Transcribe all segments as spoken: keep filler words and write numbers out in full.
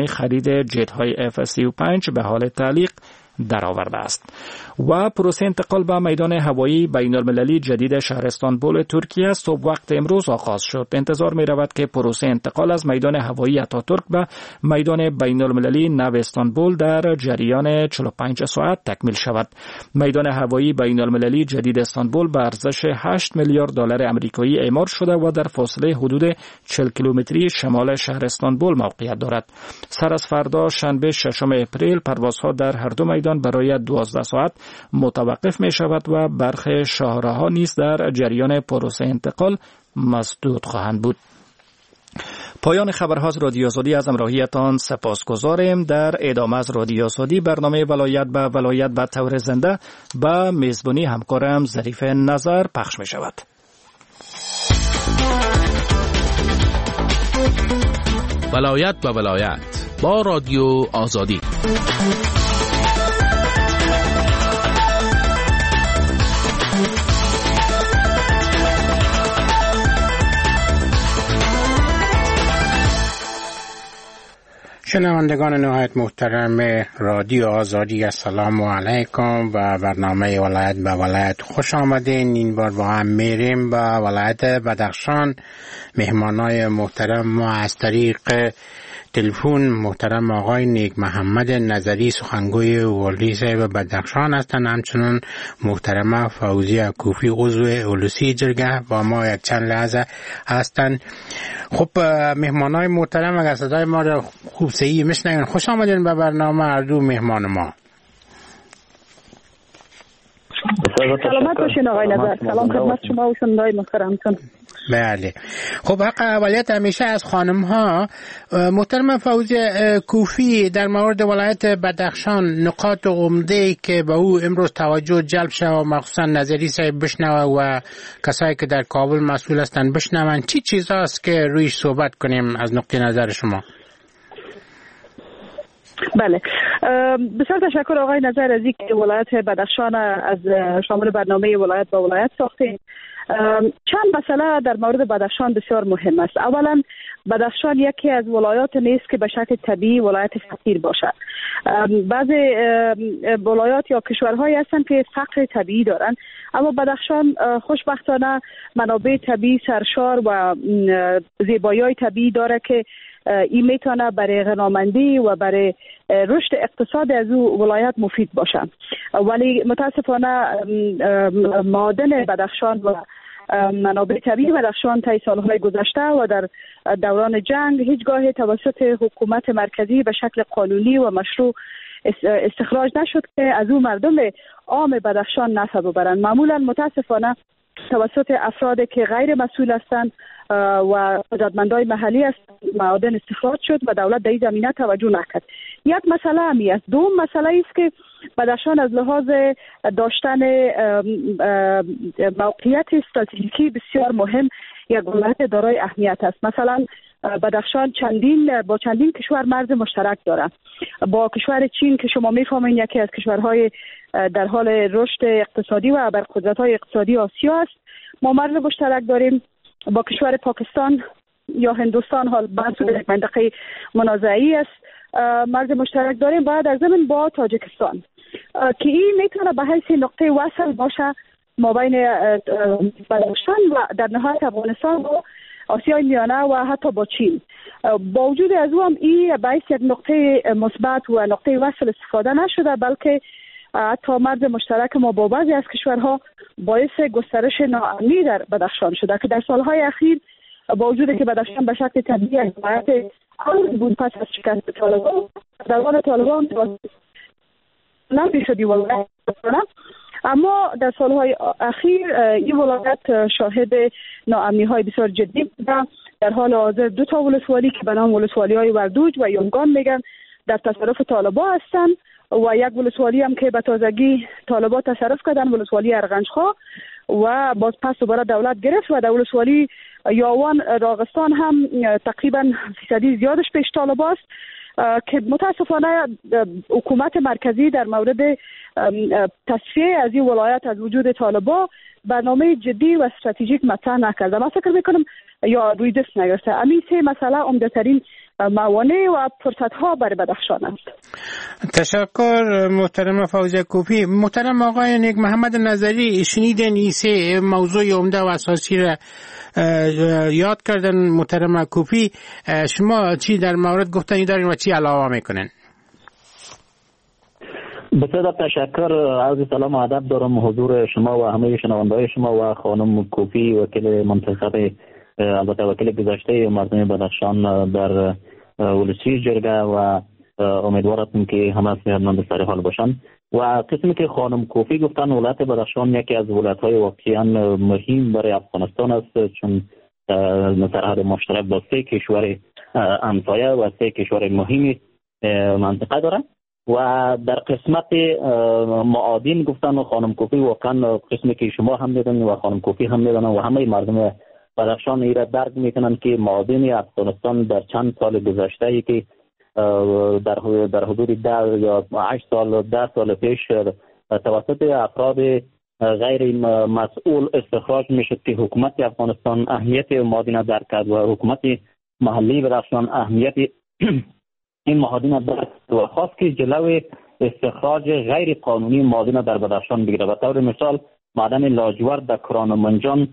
خرید جت های اف سی و پنج به حال تعلیق درآورده است. و پروسه انتقال به میدان هوایی بین المللی جدید شهر استانبول ترکیه صبح وقت امروز آغاز شد. انتظار می رود که پروسه انتقال از میدان هوایی آتاتورک به میدان بین المللی نو استانبول در جریان چهل و پنج ساعت تکمیل شود. میدان هوایی بین المللی جدید استانبول به ارزش هشت میلیارد دلار آمریکایی اعمار شده و در فاصله حدود چهل کیلومتری شمال شهر استانبول موقعیت دارد. سر از فردا شنبه ششم اپریل پروازها در هر دو میدان برای دوازده ساعت متوقف می شود و برخی شاهراه‌ها نیز در جریان پروسه انتقال مسدود خواهند بود. پایان خبرها از رادیو آزادی از همراهیتان سپاسگزاریم. در ادامه از رادیو آزادی برنامه ولایت به ولایت به طور زنده به میزبانی همکارم ظریف نظر پخش می شود. ولایت به ولایت با رادیو آزادی. شنوندگان نهایت محترم رادیو آزادی، السلام علیکم و برنامه ولایت به ولایت خوش آمدین. این بار با هم میریم به ولایت بدخشان. مهمانای محترم ما از طریق تلفن محترم آقای نیک محمد نظری سخنگوی والدی صاحب بدخشان هستند، همچنین محترم فوزیه کوفی عضو اولوسی جرگه با ما یک چند لحظه هستند. خب مهمانای محترم، اگر صدای ما را خوب صحیح میشنوین، خوش آمدین به برنامه هر دو مهمان ما. سلامت باشین آقای نظر. سلام خدمت شما و شنوندای محترمتون. بله. خب حق اولیت همیشه از خانم ها. محترم فوزیه کوفی، در مورد ولایت بدخشان نقاط عمده که به او امروز توجه جلب شد و مخصوصا نظری صاحب بشنوه و کسایی که در کابل مسئول هستند بشنون، چی چیزاست که رویش صحبت کنیم از نقطه نظر شما؟ بله، بسیار تشکر آقای نظر از اینکه ولایت بدخشان از شامل برنامه ولایت با ولایت ساختیم. چند مسئله در مورد بدخشان بسیار مهم است. اولا بدخشان یکی از ولایات نیست که به شکل طبیعی ولایت فقیر باشد. بعضی ولایات یا کشورهایی هستند که فقر طبیعی دارند، اما بدخشان خوشبختانه منابع طبیعی سرشار و زیبایی‌های طبیعی داره که این میتونه برای غنامندی و برای رشد اقتصاد از او ولایت مفید باشه. ولی متاسفانه معادن بدخشان و منابع طبیعی بدخشان طی سالهای گذشته و در دوران جنگ هیچگاه توسط حکومت مرکزی به شکل قانونی و مشروع استخراج نشد که از او مردم عام بدخشان نفع ببرند. معمولا متاسفانه توسط افرادی که غیر مسئول هستند و قدرتمندای محلی است معادن استخراج شد و دولت در این زمینه توجه نکرد. یک مسئله همی است. دوم مسئله است که بدخشان از لحاظ داشتن موقعیت استراتژیکی بسیار مهم یک ولایت دارای اهمیت است. مثلا بدخشان چندین با چندین کشور مرز مشترک دارد. با کشور چین که شما میفهمین یکی از کشورهای در حال رشد اقتصادی و ابرقدرت‌های اقتصادی آسیا است. ما مرز مشترک داریم. با کشور پاکستان یا هندوستان، حال بحث یک منطقه منازعی است، مرز مشترک داریم. بعد از ضمن با تاجیکستان که این میتونه به حیث نقطه وصل باشه ما بین بدخشان و در نهایت افغانستان و آسیای میانه و حتی با چین. با وجود از او هم این به حیث یک نقطه مثبت و نقطه وصل استفاده نشده، بلکه حتی مرز مشترک ما با بعضی از کشورها باعث گسترش ناامنی در بدخشان شده که در سالهای اخیر با وجود که بدخشان به شکل طبیعی از ولایت امن بود پس از شکست طالبان، دوران طالبان نمی شدی ولایت، اما در سالهای اخیر این ولایت شاهد ناامنی های بسیار جدی بوده. در حال حاضر دو تا ولسوالی که به نام ولسوالی های وردوج و یونگان میگن در تصرف طالبان هستند و یک ولسوالی هم که به تازگی طالبان تصرف کردن، ولسوالی ارغنجخا، و باز پس دوباره دولت گرفت و در ولسوالی یاوان راغستان هم تقریبا فیصدی زیادش پیش طالبان است که متاسفانه حکومت مرکزی در مورد تصفیه از این ولایت از وجود طالبان برنامه جدی و استراتژیک مطرح نکرده. من فکر میکنم یا روی دست نگرفته. همین سه مسئله عمده‌ترین موانع و فرصت ها برای بدخشان است. تشکر محترم فوزیه کوفی. محترم آقای نیک محمد نظری، شنیدن این سه موضوع عمده و اساسی را یاد کردن محترم کوفی. شما چی در مورد گفتنی دارین و چی علاوه میکنین؟ بسیار تشکر. عرض سلام و ادب دارم حضور شما و همه شنونده‌های شما و خانم کوفی وکیل منتخب، البته وکیل گذشته مردم بدخشان در ولسی جرگه، و امیدوارم که همه صحتمند سر حال باشن. و قسمی که خانم کوفی گفتن، ولایت بدخشان یکی از ولایت‌های واقعا مهم برای افغانستان است، چون سرحد مشترک با سه کشور همسایه و سه کشور مهمی منطقه دارد. و در قسمت معادن گفتن و خانم کوفی واقعا قسمی که شما هم میدونید و خانم کوفی هم میدونن و همه مردم بدخشان ایره درک میکنن که معادن افغانستان در چند سال گذشته ای که در در حدود ده یا هشت سال ده سال پیش توسط افراد غیر مسئول استخراج میشد که حکومت افغانستان اهمیت معادن درک کرد و حکومت محلی بدخشان اهمیت این معادن درک و خواست که جلوی استخراج غیر قانونی معادن در بدخشان بگیره. به طور مثال معدن لاجورد در کرانمنجان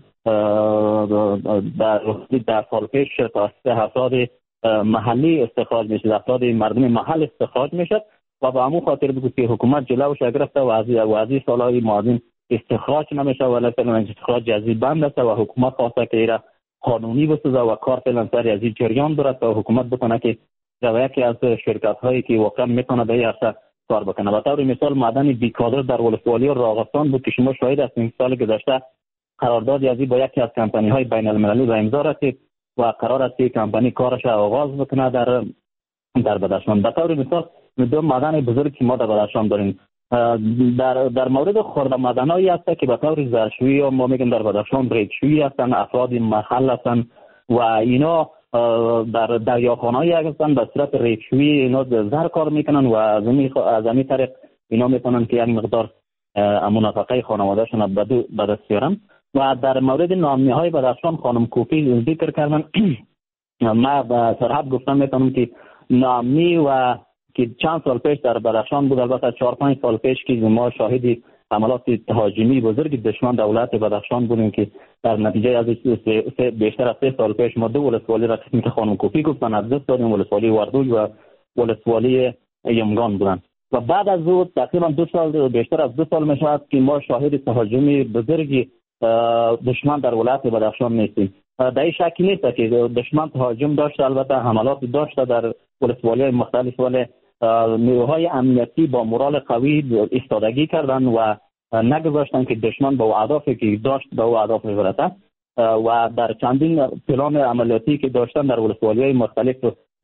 در در سال پیش توسط افراد محلی استخراج میشد، افراد مردم محل استخراج میشد و به همون خاطر بود که حکومت جلوش گرفته و از و از سالهای معادن استخراج نمیشه ولی فعلا استخراج از بند است و حکومت خواسته که ایرا قانونی بسازه و کار فعلا سر از جریان دارد و حکومت بتونه که در یکی از شرکت هایی که واقعا میتونه به این عرصه کار بکنه. به طور مثال معدن بیکادر در ولسوالی راغستان بود که شما شاهد هستید سال گذشته قراردادی ازی با یکی از کمپانی های بین المللی به امضا رسید و قرار است که کمپانی کارش آغاز بکنه در در بدخشان. به طور مثال دو معدن بزرگ که ما در بدخشان داریم، در در مورد خرد معدنایی هست که به طور زرشویی یا ما میگیم در بدخشان ریگشویی هستن، افراد محل هستن و اینا در دریاخانه‌ای هستن به صورت ریگشویی اینا زر کار میکنن و از این طریق اینا میتونن که یک مقدار منافقه خانوادهشون به دست بیارن. و در مورد نامه‌های بدخشان خانم کوفی ذکر کردن، ما به صراحت گفتم میتونم که نامی و که چند سال پیش در بدخشان بود، البته چهار پنج سال پیش که ما شاهدی حملات تهاجمی بزرگ دشمن دولت بدخشان بودیم که در نتیجه از بیشتر از سه سال پیش ما دو ولسوالی را که خانم کوفی گفتن از دست دادیم، ولسوالی وردوج و ولسوالی یمگان بودن. و بعد از او تقریبا دو سال بیشتر از دو سال میشود که ما شاهد تهاجمی بزرگی دشمن در ولایت بدخشان نیستیم. در این شکی نیست که دشمن تهاجم داشته، البته حملات داشته در ولسوالی مختلف، ولی نیروهای امنیتی با مورال قوی ایستادگی کردن و نگذاشتن که دشمن با اهدافی که داشت به اهداف برسه و در چندین پلان عملیاتی که داشتن در ولسوالی مختلف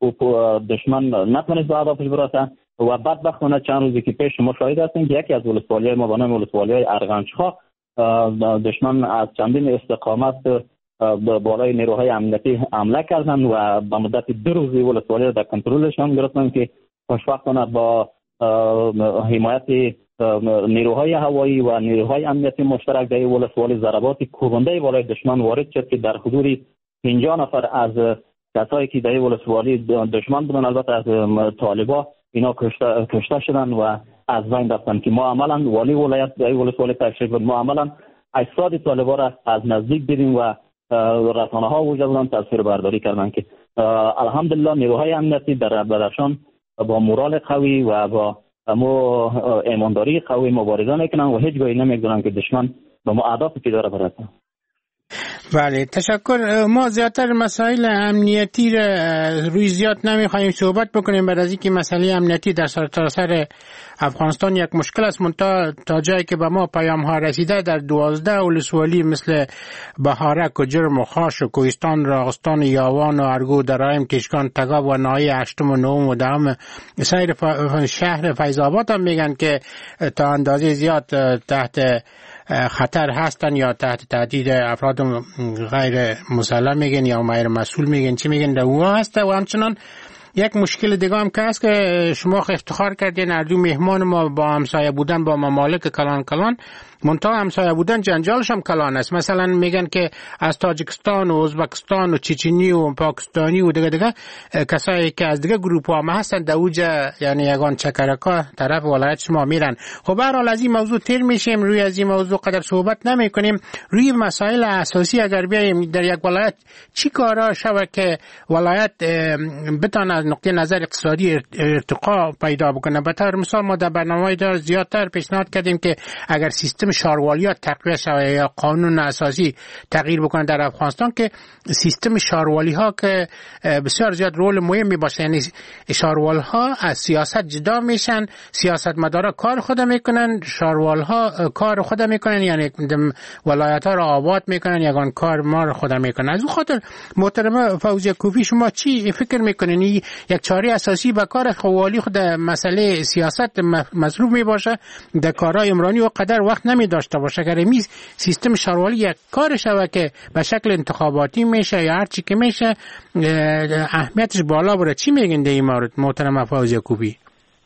دشمن نتونست به اهدافش برسه. و بدبختانه چند روزی که پیش ما شاهد هستیم که یکی از ولسوالی ما به نام ولسوالی ارغنجخا دشمن از چندین استقامت بالای نیروهای امنیتی حمله کردن و به مدت دو روز ولسوالی را در کنترلشان گرفتن که خوشبختانه با حمایت نیروهای هوایی و نیروهای امنیتی مشترک در ولسوالی ضربات کوبنده بالای دشمن وارد شد که در حدود پنجاه نفر از کسایی که در ولسوالی دشمن بودن، البته از طالبا، اینا کشته, کشته شدن و از بین رفتن که ما عملا والی ولایت در ولسوالی تشریف بود، ما عملا اجساد طالبا را از نزدیک دیدیم و رسانه ها وجود بودن تصویر برداری کردن که الحمدلله نیروهای امنیتی در بدخشان با مورال قوی و با مو ایمانداری قوی مبارزه میکنن و هیچ گاهی نمیگذارن که دشمن به ما اهدافی که داره برسه. بله تشکر. ما زیادتر مسائل امنیتی را روی زیاد نمیخوایم صحبت بکنیم بعد از اینکه مسئله امنیتی در سراسر افغانستان یک مشکل است، منتها تا جایی که به ما پیام ها رسیده در دوازده ولسوالی مثل بهارک و جرم و خاش و کوهستان راغستان یاوان و ارگو درایم کشکان تگاب و ناحیه هشتم و نهم و دهم سایر شهر فیض آباد هم میگن که تا اندازه زیاد تحت خطر هستن یا تحت تهدید افراد غیر مسلح میگن یا غیر مسئول میگن چی میگن در اونها هسته. و همچنان یک مشکل دیگه هم که هست که شما افتخار کردین اردو مهمان ما با همسایه بودن با ممالک کلان کلان منتها همسایه بودن جنجالش هم کلان است. مثلا میگن که از تاجیکستان و ازبکستان و چچنی و پاکستانی و دیگه دیگه کسایی که از دیگه گروپ ها هستن در اوجه یعنی یگان چکرکا طرف ولایت شما میرن. خب به هر حال از این موضوع تیر میشیم، روی از این موضوع قدر صحبت نمی کنیم. روی مسائل اساسی اگر بیایم در یک ولایت چی کارا شود که ولایت بتونه از نقطه نظر اقتصادی ارتقا پیدا بکنه. به طور مثال ما در برنامه دار زیادتر پیشنهاد کردیم که اگر سیستم شاروالیات تقویت شود یا قانون اساسی تغییر بکنه در افغانستان، که سیستم شاروالی ها که بسیار زیاد رول مهمی باشه، یعنی شاروال ها از سیاست جدا میشن، سیاستمدارا کار خود میکنن، شاروال ها کار خود میکنن، یعنی ولایت ها را آباد میکنن، یگان کار ما را خود میکنن. از اون خاطر محترم فوزیه کوفی شما چی فکر میکنین یک چاره اساسی به کار خوالی خود مسئله سیاست مصروف میباشه، در کارهای عمرانی و قدر وقت نمی داشته باشه؟ اگر می سیستم شاروالی یک کار شوه که به شکل انتخاباتی میشه یا هر چی که میشه اهمیتش بالا بره، چی میگین در این مورد محترم فوزیه کوفی؟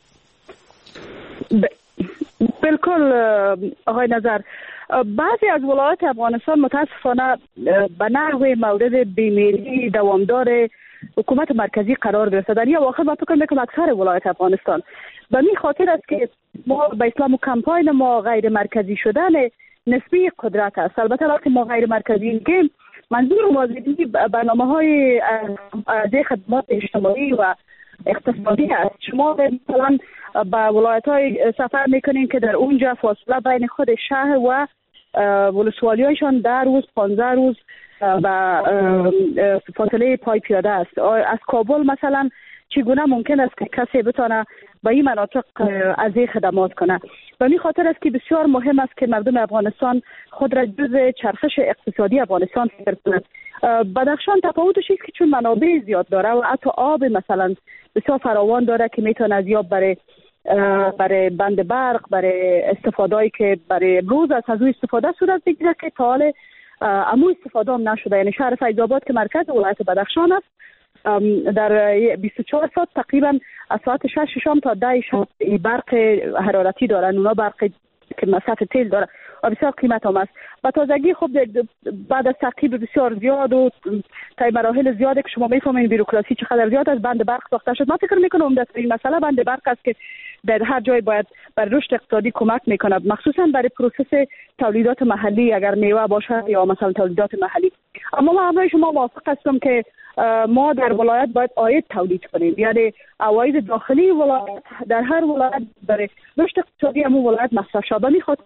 ب... بالکل آقای نظر، بعضی از ولایات افغانستان متاسفانه به نحو مورد بیمیلی دوامدار حکومت مرکزی قرار گرفته. در این واقع من فکر میکنم اکثر ولایات افغانستان به این خاطر است که ما به اسلام و کمپاین ما غیر مرکزی شدن نسبی قدرت است. البته وقتی ما غیر مرکزی میگیم منظور موازی برنامه های از خدمات اجتماعی و اقتصادی است. شما مثلا به ولایت های سفر میکنین که در اونجا فاصله بین خود شهر و ولسوالی هایشان در روز پانزده روز و فاصله پای پیاده است. از کابل مثلا چگونه ممکن است که کسی بتونه به این مناطق از این خدمات کنه؟ به این خاطر است که بسیار مهم است که مردم افغانستان خود را جز چرخش اقتصادی افغانستان فکر کنند. بدخشان تفاوتش است که چون منابع زیاد داره و حتی آب مثلا بسیار فراوان داره که میتونه از یاب برای برای بند برق، برای استفاده‌ای که برای امروز از از استفاده صورت بگیره که تا حال امو استفاده هم نشده. یعنی شهر فیض آباد که مرکز ولایت بدخشان است در بیست و چهار ساعت تقریبا از ساعت شش شام تا ده شام برق حرارتی دارن. اونا برق که مصرف تیل داره و بسیار قیمت هم است. با تازگی خب بعد از تعقیب بسیار زیاد و تا مراحل زیاده که شما میفهمین بیروکراسی چقدر زیاد از بند برق ساخته شد. من فکر میکنم عمدترین مسئله بند برق است که در هر جای باید برای رشد اقتصادی کمک میکنه، مخصوصا برای پروسس تولیدات محلی، اگر میوه باشه یا مثلا تولیدات محلی. اما من همراه شما موافق هستم که ما در ولایت باید عاید تولید کنیم، یعنی عواید داخلی ولایت در هر ولایت برای رشد اقتصادی همون ولایت مصرف شده. میخواد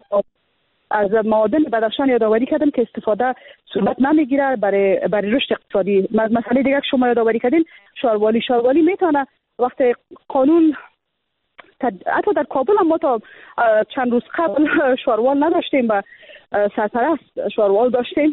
از معادن بدخشان یادآوری کردم که استفاده صورت نمیگیره برای برای رشد اقتصادی. مسئله دیگه که شما یادآوری کردین شاروالی شاروالی میتونه وقت قانون حتی در کابل هم ما تا چند روز قبل شاروال نداشتیم و سرپرست شاروال داشتیم.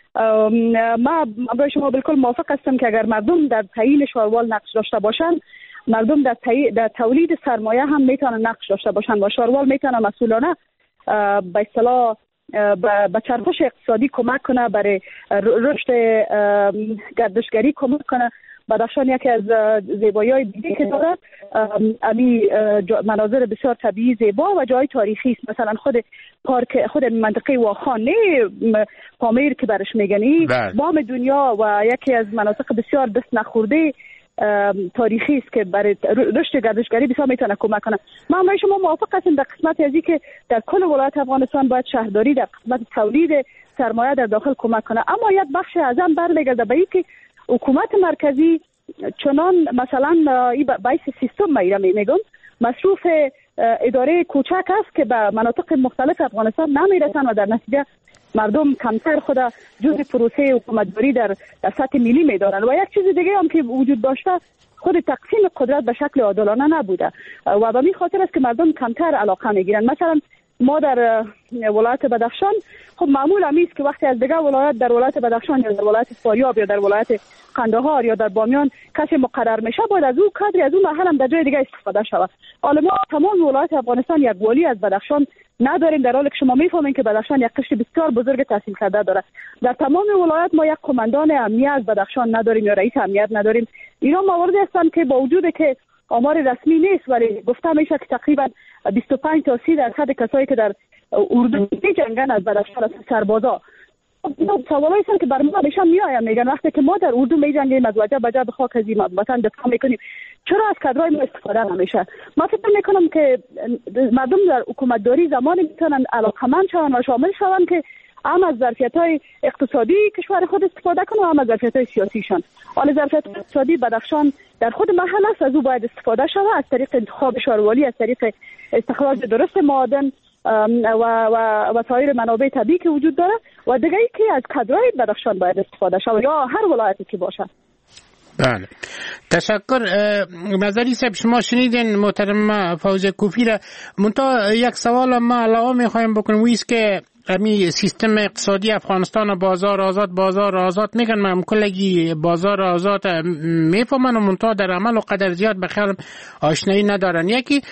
ما برای شما بالکل موافق هستم که اگر مردم در تعیین شاروال نقش داشته باشن، مردم در, تی... در تولید سرمایه هم میتونن نقش داشته باشن و شاروال میتونه مسئولانه به اصطلاح به چرخش اقتصادی کمک کنه، برای رشد گردشگری کمک کنه. بدخشان یکی از زیبایی‌های دیگه که داره امی مناظر بسیار طبیعی زیبا و جای تاریخی است. مثلا خود پارک خود منطقه واخانه پامیر که برش میگنی بام دنیا و یکی از مناطق بسیار دست نخورده تاریخی است که برای رشد گردشگری بسیار میتونه کمک کنه. من با شما موافق هستم در قسمت ازی که در کل ولایت افغانستان باید شهرداری در قسمت تولید سرمایه در داخل کمک کنه. اما یک بخش اعظم برمیگرده به اینکه حکومت مرکزی چنان مثلا باعث سیستم میره میگم مصروف اداره کوچک است که به مناطق مختلف افغانستان نمیرسن و در نتیجه مردم کمتر خود جزء پروسه حکومتداری در در سطح ملی میدارن. و یک چیز دیگه هم که وجود داشته خود تقسیم قدرت به شکل عادلانه نبوده و به این خاطر است که مردم کمتر علاقه میگیرن. مثلا ما در ولایت بدخشان خب معمول است که وقتی از دیگه ولایت در ولایت بدخشان یا در ولایت فاریاب یا در ولایت قندهار یا در بامیان کسی مقرر میشه باید از او کادری از اون محل هم در جای دیگه استفاده شود. حالا ما تمام ولایت افغانستان یک والی از بدخشان نداریم، در حالی که شما میفهمین که بدخشان یک قشر بسیار بزرگ تحصیل کرده داره. در تمام ولایت ما یک قماندان امنیت از بدخشان نداریم یا رئیس امنیت نداریم. اینا مواردی هستن که با وجود که آمار رسمی نیست ولی گفته میشه که تقریبا بیست و پنج تا سی درصد کسایی که در اردو می جنگن از بدخشان از سربازا. سوالایی هستن که بر ما نشان میآید، میگن وقتی که ما در اردو می جنگیم از وجه بجا به خاک از وطن دفاع میکنیم، چرا از کادرای ما استفاده نمیشه؟ ما فکر میکنم که مردم در حکومت داری زمانی میتونن علاقمند شوند و شامل شوند که هم از ظرفیت‌های اقتصادی کشور خود استفاده کنه و هم از ظرفیت‌های سیاسیشان. حال ظرفیت اقتصادی بدخشان در خود محل است، از او باید استفاده شود از طریق انتخاب شاروالی، از طریق استخراج درست معادن و و وسایل منابع طبیعی که وجود داره و دیگه ای که از کادرای بدخشان باید استفاده شود یا هر ولایتی که باشه. بله، تشکر. نظری صاحب شما شنیدین محترم فوزیه کوفی را. منتها یک سوال ما علاوه میخوایم بکنیم ویست که امی سیستم اقتصادی افغانستان بازار آزاد بازار آزاد میگن، من کلگی بازار آزاد میفهمن و منتها در عمل و قدر زیاد به خیال آشنایی ندارن. یکی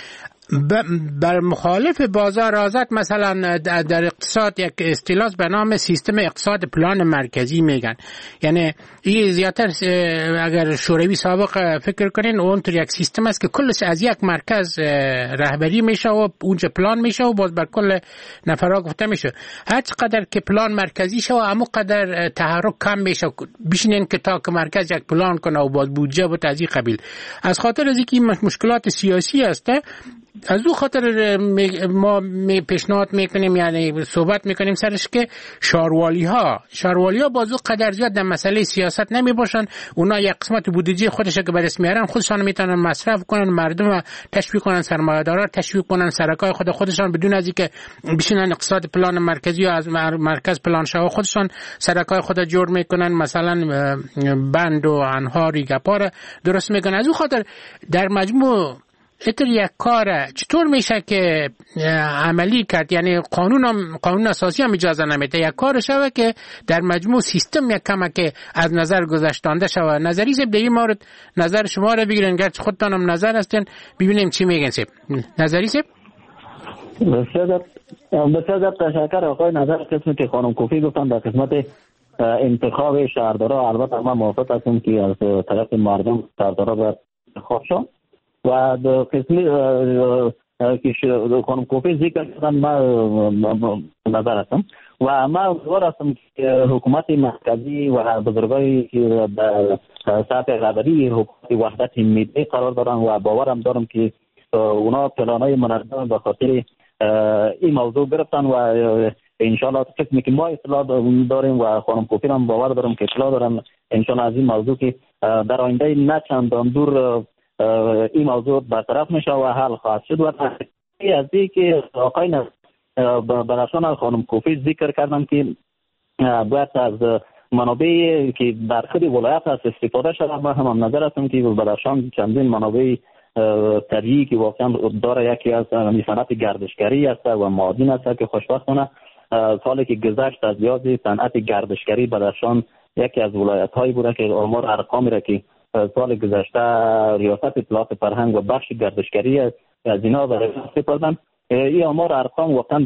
بر مخالف بازار آزاد مثلا در اقتصاد یک اصطلاح به نام سیستم اقتصاد پلان مرکزی میگن، یعنی این زیادتر اگر شوروی سابق فکر کنین اونطور یک سیستم است که کلش از یک مرکز رهبری میشه و اونجا پلان میشه و باز بر کل نفرها گفته میشه. هر چقدر که پلان مرکزی شه و همون قدر تحرک کم میشه، بشینین که تا که مرکز یک پلان کنه و باز بودجه و از این قبیل. از خاطر از اینکه مشکلات سیاسی هست، از او خاطر ما می پیشنهاد میکنیم، یعنی صحبت میکنیم سرش که شاروالی ها شاروالی ها بازو قدر زیاد در مسئله سیاست نمی باشن. اونا یک قسمت بودجه خودش که به دست میارن خودشان میتونن مصرف کنن، مردم تشویق کنن، سرمایه‌دارا تشویق کنن، سرکای خود خودشان بدون از اینکه بشینن اقتصاد پلان مرکزی یا از مرکز پلان شاه خودشان سرکای خود جور میکنن، مثلا بند و انهاری گپاره درست میکنن. از او خاطر در مجموع اتر یک کار چطور میشه که عملی کرد؟ یعنی قانون هم قانون اساسی هم اجازه نمیده. یک کار شوه که در مجموع سیستم یک کمه که از نظر گذاشتنده شوه. نظری سب دیگه مورد نظر شما رو بگیرن، گرچه خودتان هم نظر هستین، ببینیم چی میگن سب. نظری سب بسیار بسیار تشکر آقای نظر. قسمی که خانم کوفی گفتن در قسمت انتخاب شهردارا، البته من موافق هستم که از طرف مردم شهردارا باید انتخاب شد و در قسمی که خانم کوفی ذکر کردن من نظر هستم و من امیدوار هستم که حکومت مرکزی و بزرگایی که در سطح رهبری حکومت وحدت ملی قرار دارن و باورم دارم که اونا پلانای منظم به خاطر این موضوع گرفتن و انشالله قسمی که ما اطلاع داریم و خانم کوفی هم باور دارم که اطلاع دارم انشالله از این موضوع که در آینده نه چندان دور این موضوع برطرف میشه و حل خواهد شد. و از این که آقای بدخشان خانم کوفی ذکر کردن که باید از منابعی که در خود ولایت هست استفاده شده، ما هم, هم نظر هستم که بدخشان چندین منابع طبیعی که واقعا داره، یکی از صنعت گردشگری است و معادن است که خوشبختانه سالی که گذشت از یاد صنعت گردشگری بدخشان یکی از ولایت هایی بوده که آمار ارقامی را که سال گذشته ریاست اطلاعات فرهنگ و بخش گردشگری از اینا برای سپردن. این آمار ارقام واقعا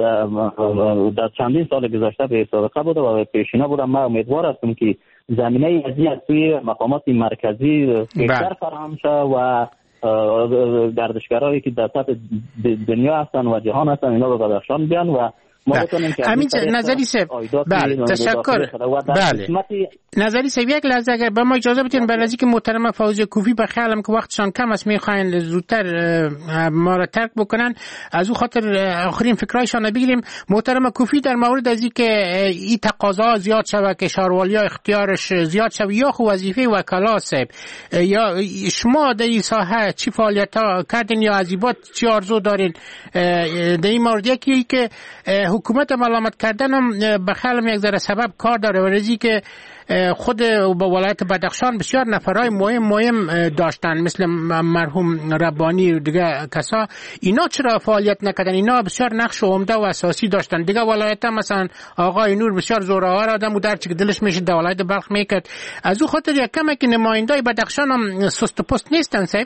در چندین سال گذشته به سابقه بوده و پیشینه بوده. من امیدوار هستم که زمینه از این توی مقامات مرکزی بیشتر فراهم شد و گردشگرایی که در سطح دنیا هستن و جهان هستن اینا به بدخشان بیان و همین نظری سب. بله تشکر. بله نظری سب یک لحظه اگر به ما اجازه بدین، بعد از اینکه محترم فوزیه کوفی به خیالم که وقتشان کم است میخواین زودتر ما را ترک بکنن، از او خاطر آخرین فکرایشان بگیریم. محترم کوفی در مورد از اینکه این تقاضا زیاد شوه که شاروالی‌ها اختیارش زیاد شوه یا خو وظیفه وکلا سب، یا شما در این ساحه چی فعالیت‌ها کردین یا از این بعد چی آرزو دارین در این مورد؟ یکی که حکومت ملامت کردن هم به خیالم یک ذره سبب کار داره و رزی که خود به ولایت بدخشان بسیار نفرای مهم مهم داشتن مثل مرحوم ربانی و دیگه کسا، اینا چرا فعالیت نکردن؟ اینا بسیار نقش عمده و اساسی داشتن. دیگه ولایت هم مثلا آقای نور بسیار زورآور آدم و در چه دلش میشه در ولایت بلخ میکرد. از او خاطر یک کمه که نمایندای بدخشان هم سست و پست نیستن صاحب.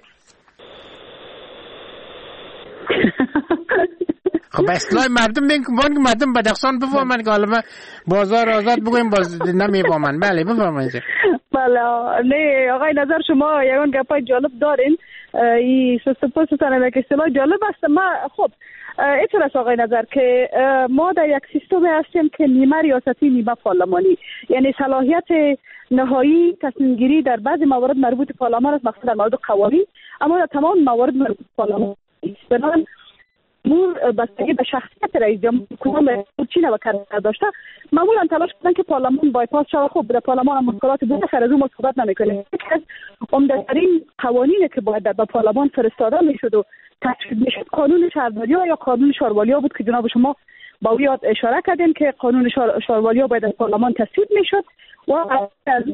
خب اصلاح مردم بین که مردم بدخشان بفهمن که حالا ما بازار آزاد بگویم باز نمیفهمن. بله بفهمن. بله نه آقای نظر شما یگان گپای جالب دارین. این سوستپوستان یک اصطلاح جالب است. ما خب اینطور است آقای نظر که ما در یک سیستم هستیم که نیمه ریاستی نیمه پارلمانی، یعنی صلاحیت نهایی تصمیم گیری در بعضی موارد مربوط به پارلمان است، مخصوصا در مورد قوانین، اما در تمام موارد مربوط به پارلمان است. بنابراین مور بستگی به شخصیت رئیس جمهور کدام چی و کار داشته معمولا تلاش کردن که پارلمان بایپاس شود. خب در پارلمان مشکلات بوده، خیر از اون صحبت نمی‌کنیم. یکی از عمده‌ترین قوانینی که باید در پارلمان فرستاده میشد و تصویب میشد قانون شهرداری‌ها یا قانون شاروالیا بود که جناب شما با او یاد اشاره کردین که قانون شاروالیا باید در پارلمان تصویب میشد و از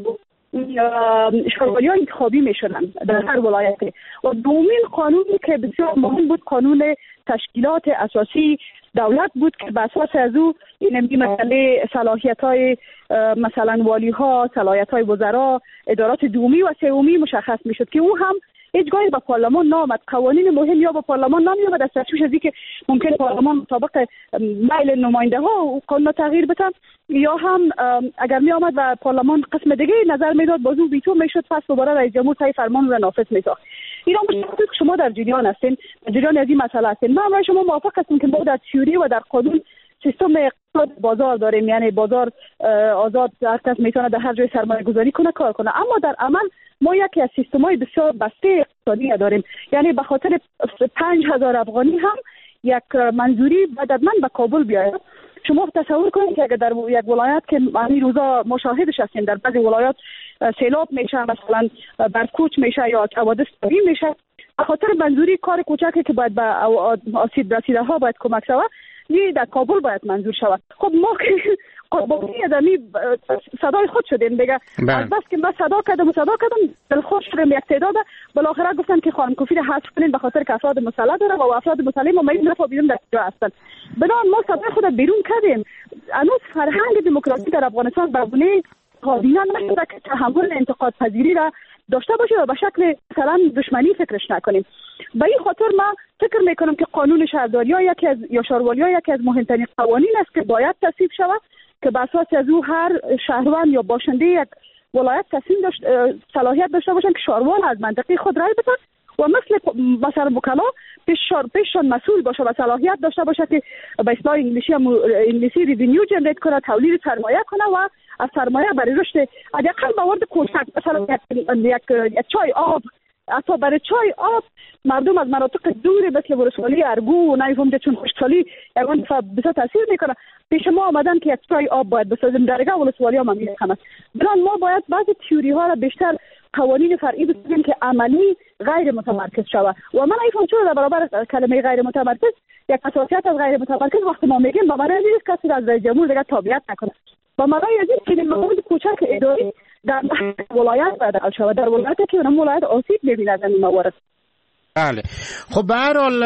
شاروالیا انتخابی میشدن در هر ولایت. و دومین قانونی که بسیار مهم بود قانون تشکیلات اساسی دولت بود که به اساس از او این مسئله صلاحیت‌های مثلا والی‌ها، صلاحیت‌های وزرا، ادارات دومی و سومی مشخص میشد که او هم هیچ گاهی به پارلمان نامد. قوانین مهم یا به پارلمان نمیاد از تشویش از که ممکن پارلمان مطابق میل نماینده ها و قانون تغییر بده، یا هم اگر می آمد و پارلمان قسم دیگه نظر میداد بازو ویتو میشد، پس دوباره رئیس جمهور تای فرمان را نافذ میساخت. اینا مشکلی که شما در جریان هستین، در جریان از این مسئله هستین. من برای شما موافق هستم که ما در تئوری و در قانون سیستم اقتصاد بازار داریم، یعنی بازار آزاد، هر کس میتونه در هر جای سرمایه گذاری کنه کار کنه، اما در عمل ما یکی از سیستم‌های بسیار بسته اقتصادی داریم. یعنی به خاطر پنج هزار افغانی هم یک منظوری بعد من به کابل بیاید. شما تصور کنید که اگر در یک ولایت که همین روزا مشاهدش هستیم در بعضی ولایات سیلاب میشه، مثلا برکوچ میشه یا حوادث طبیعی میشه، به خاطر منظوری کار کوچکی که باید به آسیب رسیده ها باید کمک شود، یه در کابل باید منظور شود. خب ما که قربانی ادمی صدای خود شدیم دیگه، از بس که من صدا کردم و صدا کردم دلخوش شدیم. یک تعداد بالاخره گفتن که خانم کوفی رو حذف کنین به خاطر که افراد مسلح داره و افراد مسلح ما میل نفهمیدیم در کجا هستن. بنابراین ما صدای خود بیرون کردیم. هنوز فرهنگ دموکراسی در افغانستان به گونه قاضیان نشده که تحمل انتقاد پذیری را داشته باشه و به شکل مثلا دشمنی فکرش نکنیم. به این خاطر ما فکر میکنم که قانون شهرداری‌ها یکی از یا شاروالیا یکی از مهمترین قوانین است که باید تصویب شود که به اساس از او هر شهروند یا باشنده یک ولایت تصمیم داشت صلاحیت داشته باشن که شاروال از منطقه خود رای بده و مثل مثلا وکلا پیششان پیششان مسئول باشه و صلاحیت داشته باشه که به اصطلاح انگلیسی انگلیسی ریونیو جنریت کنه، تولید سرمایه کنه و از سرمایه برای رشد حداقل موارد کوچک مثلا یک یک چای آب، حتی برای چای آب مردم از مناطق دوری مثل ولسوالی ارگو و نمیفهمم چون خوشحالی یکان بسیار تاثیر میکنه. پیش ما آمدن که یک چای آب باید بسازیم درگاه ولسوالی ها میخوامد. برای ما باید بعضی تئوری ها را بیشتر قوانین فرعی بسازیم که عملی غیر متمرکز شود. و من ایفهم چون در برابر کلمه غیر متمرکز یک اساسیت از غیر متمرکز وقتی ما میگیم با معنی نیست کسی از رئیس جمهور دیگه تابعیت نکنه. با معنی از این که موارد کوچک اداری در ولایت بدل شود، در ولایتی که اونم ولایت آسیب می‌بینه از این موارد. بله. خب به هر حال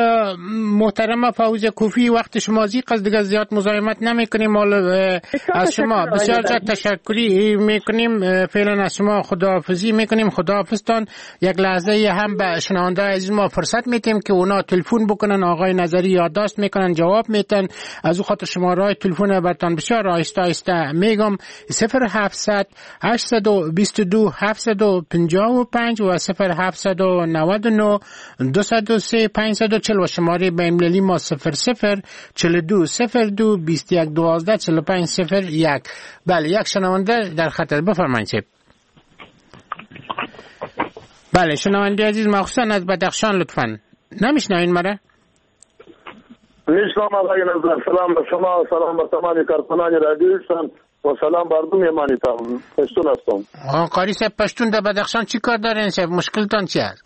محترمه فوزیه کوفی وقت شما زیق از دیگه زیاد مزاحمت نمی‌کنیم. از شما بسیار زیاد تشکری می‌کنیم. فعلا از شما خداحافظی می‌کنیم. خداحافظتان. یک لحظه هم به شنونده عزیز ما فرصت میدیم که اونا تلفن بکنن، آقای نظری یادداشت میکنن، جواب میتن. از او خاطر شماره تلفن برتان بسیار آهسته آهسته میگم: صفر هفتصد هشتصد و بیست و دو هفتصد و پنجاه و پنج و صفر هفتصد و نود و نه دوصد و سه پانصد و چهل و شماره بین المللی ما صفر صفر چهل و دو صفر دو بیست و یک دوازده چهل و پنج صفر یک. بله، یک شنونده در خطر، بفرمایید. بله شنونده عزیز مخصوصا از بدخشان لطفاً. نمیشنوین مرا؟ میشنوم آقای نظر. سلام به شما، سلام به تمام کارکنان رادیوشان و سلام بر میهمانیتان. پشتون هستم. آقا قاری صاحب، پشتون در بدخشان چی کار دارین صاحب؟ مشکلتان چی است؟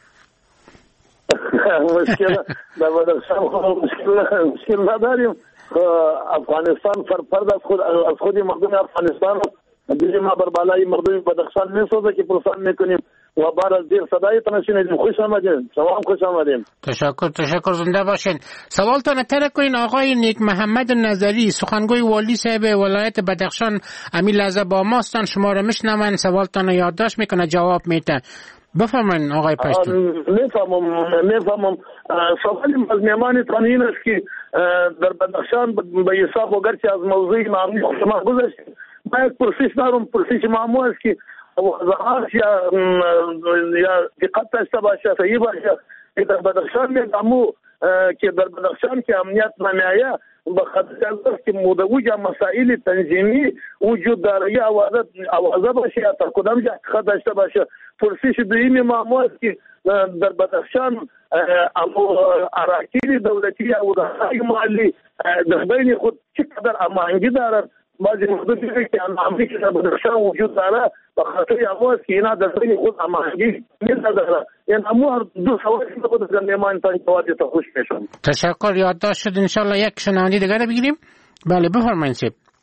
مشکل در بدخشان خود مشکل مشکل نداریم. افغانستان فرپرد از خود از خودی مردم افغانستان دیگه ما بر بالای مردم بدخشان میسازه که پرسان میکنیم و بعد از دیر صدای تنشینید. خوش آمدین. شما هم خوش آمدین. تشکر تشکر زنده باشین. سوالتان تر کنین آقای نیک محمد نظری، سخنگوی والی صاحب ولایت بدخشان، همین لحظه با ما هستن. شما رو میشنون، سوالتان یادداشت میکنه، جواب میده. بفرمایید آقای پشتون. میفهمم میفهمم سوالی از میهمانتان این است که در بدخشان به حساب و گرچه از موضوع معمولی شما گذاشتید، ما یک پرسش دارم. پرسش معمول است که وضاحت یا یا دقت داشته باشه، صحیح باشه که در بدخشان میگمو که در بدخشان که امنیت نمیایه به خاطر از که مدوج مسائل تنظیمی وجود داره، یا آوازه آوازه باشه یا تا کدام جا خط داشته باشه. پرسش دویمی معمول که در بدخشان امو اراکین دولتی یا وزارت‌های محلی در بین خود چقدر هماهنگی دارند. بعضی موضوع دیگه که هماهنگی که در بدخشان وجود داره به خاطر امو که اینا در بین خود هماهنگی نداره. یعنی امو دو سوال که خود در نمان تا جواب تا خوش میشم. تشکر. یادداشت شد. ان شاء الله یک شنونده دیگه رو بگیریم. بله بفرمایید.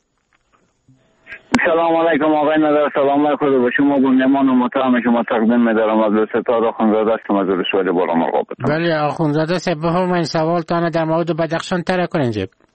سلام علیکم آقای نظر، سلام خود به شما و مهمان محترم شما تقدیم می‌دارم. از ستاره آخونزاده هستم از رشوه بالا مرغابت. بله آخونزاده صاحب بفرمایید سوالتان در مورد بدخشان طرح کنید.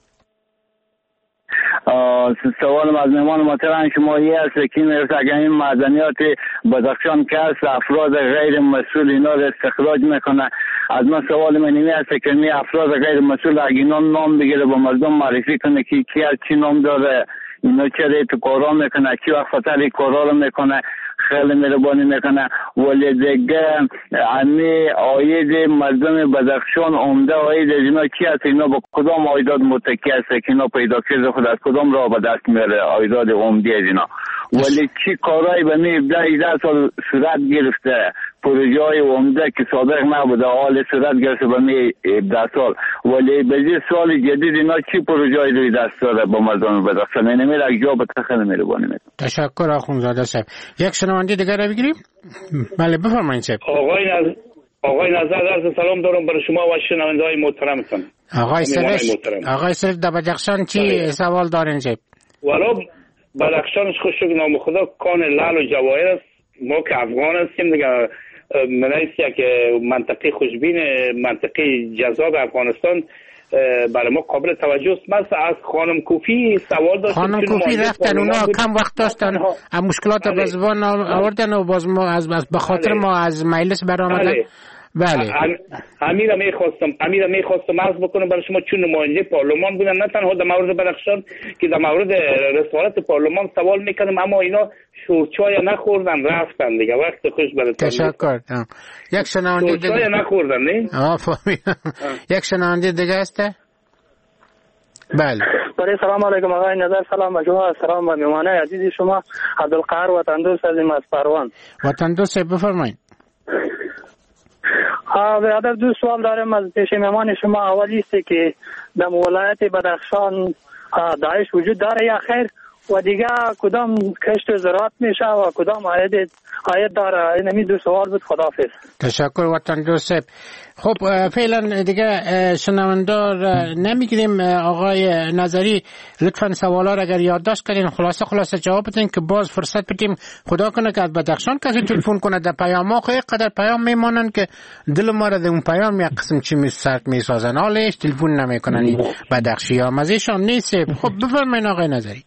سوالم از مهمان محترم شما یه است که این اگر این معدنیات بدخشان که است افراد غیر مسئول اینا رو استخراج میکنه، از من سوال من این است که این افراد غیر مسئول اگه اینا نام بگیره با مردم معرفی کنه که کی از چی نام داره، اینا چرا تو کارا میکنه، کی وقت خطر کارا رو میکنه، خیلی مهربانی میکنه. ولی دیگه امی آید مردم بدخشان عمده آید اینا کی است، اینا با کدام آیداد متکی است که اینا پیدا کرده خود از کدام راه به دست میاره آیداد عمده اینا. ولی چی کارایی به می ده سال صورت گرفته پروژه های عمده که سابق نبوده حال صورت گرفته به می ده سال، ولی به سال جدید اینا چی پروژه های روی دست داره با مردم بدخشان. اینه میره اگه جا خیلی مهربانی میکنه. تشکر آخونزاده صاحب. یک شنونده دیگر رو بگیریم. بله بفرمایید صاحب. آقای نظر آقای نظر عرض سلام دارم برای شما و شنونده‌های محترمتون. آقای سرش آقای سرش در بدخشان چی سوال دارین صاحب؟ والا بدخشانش خوشک نام خدا کان لعل و جواهر است. ما که افغان هستیم دیگه منیسیه که منطقه خوشبین منطقه جذاب افغانستان برای ما قابل توجه است. مثلا از خانم کوفی سوال داشتم. خانم کوفی رفتن اونا کم وقت داشتن مشکلات به زبان آوردن و باز ما از به خاطر ما از مجلس برآمدن. بله امیر میخواستم امیر میخواستم عرض بکنم برای شما چون نماینده پارلمان بودن نه تنها در مورد بدخشان که در مورد رسالت پارلمان سوال میکنم اما اینا شورچای نخوردن رفتن دیگه. وقت خوش براتون. تشکر. یک شنونده دیگه شورچای نخوردن نه؟ آ فهمیدم. یک شنونده دیگه است. بله. برای سلام علیکم آقای نظر، سلام به شما، سلام به مهمانای عزیز شما. عبدالقاهر وطندوست هستیم از پروان. وطندوست بفرمایید. برادر دو سوال دارم از پیش مهمان شما. اولی است که در ولایت بدخشان داعش وجود داره یا خیر، و دیگه کدام کشت زراعت میشه و کدام عاید عاید داره. این دو سوال بود. خداحافظ. تشکر وطن دوست. خب فعلا دیگه شنوندار نمیگیریم. آقای نظری لطفا سوالا را اگر یادداشت کردین خلاصه خلاصه جواب بدین که باز فرصت بدیم. خدا کنه که از بدخشان کسی تلفن کنه در پیام ها خیلی قدر پیام میمانن که دل ما را در اون پیام یک قسم چی می سرد میسازن، حالش تلفن نمیکنن بدخشی ها مزیشان نیست. خب بفرمایید آقای نظری.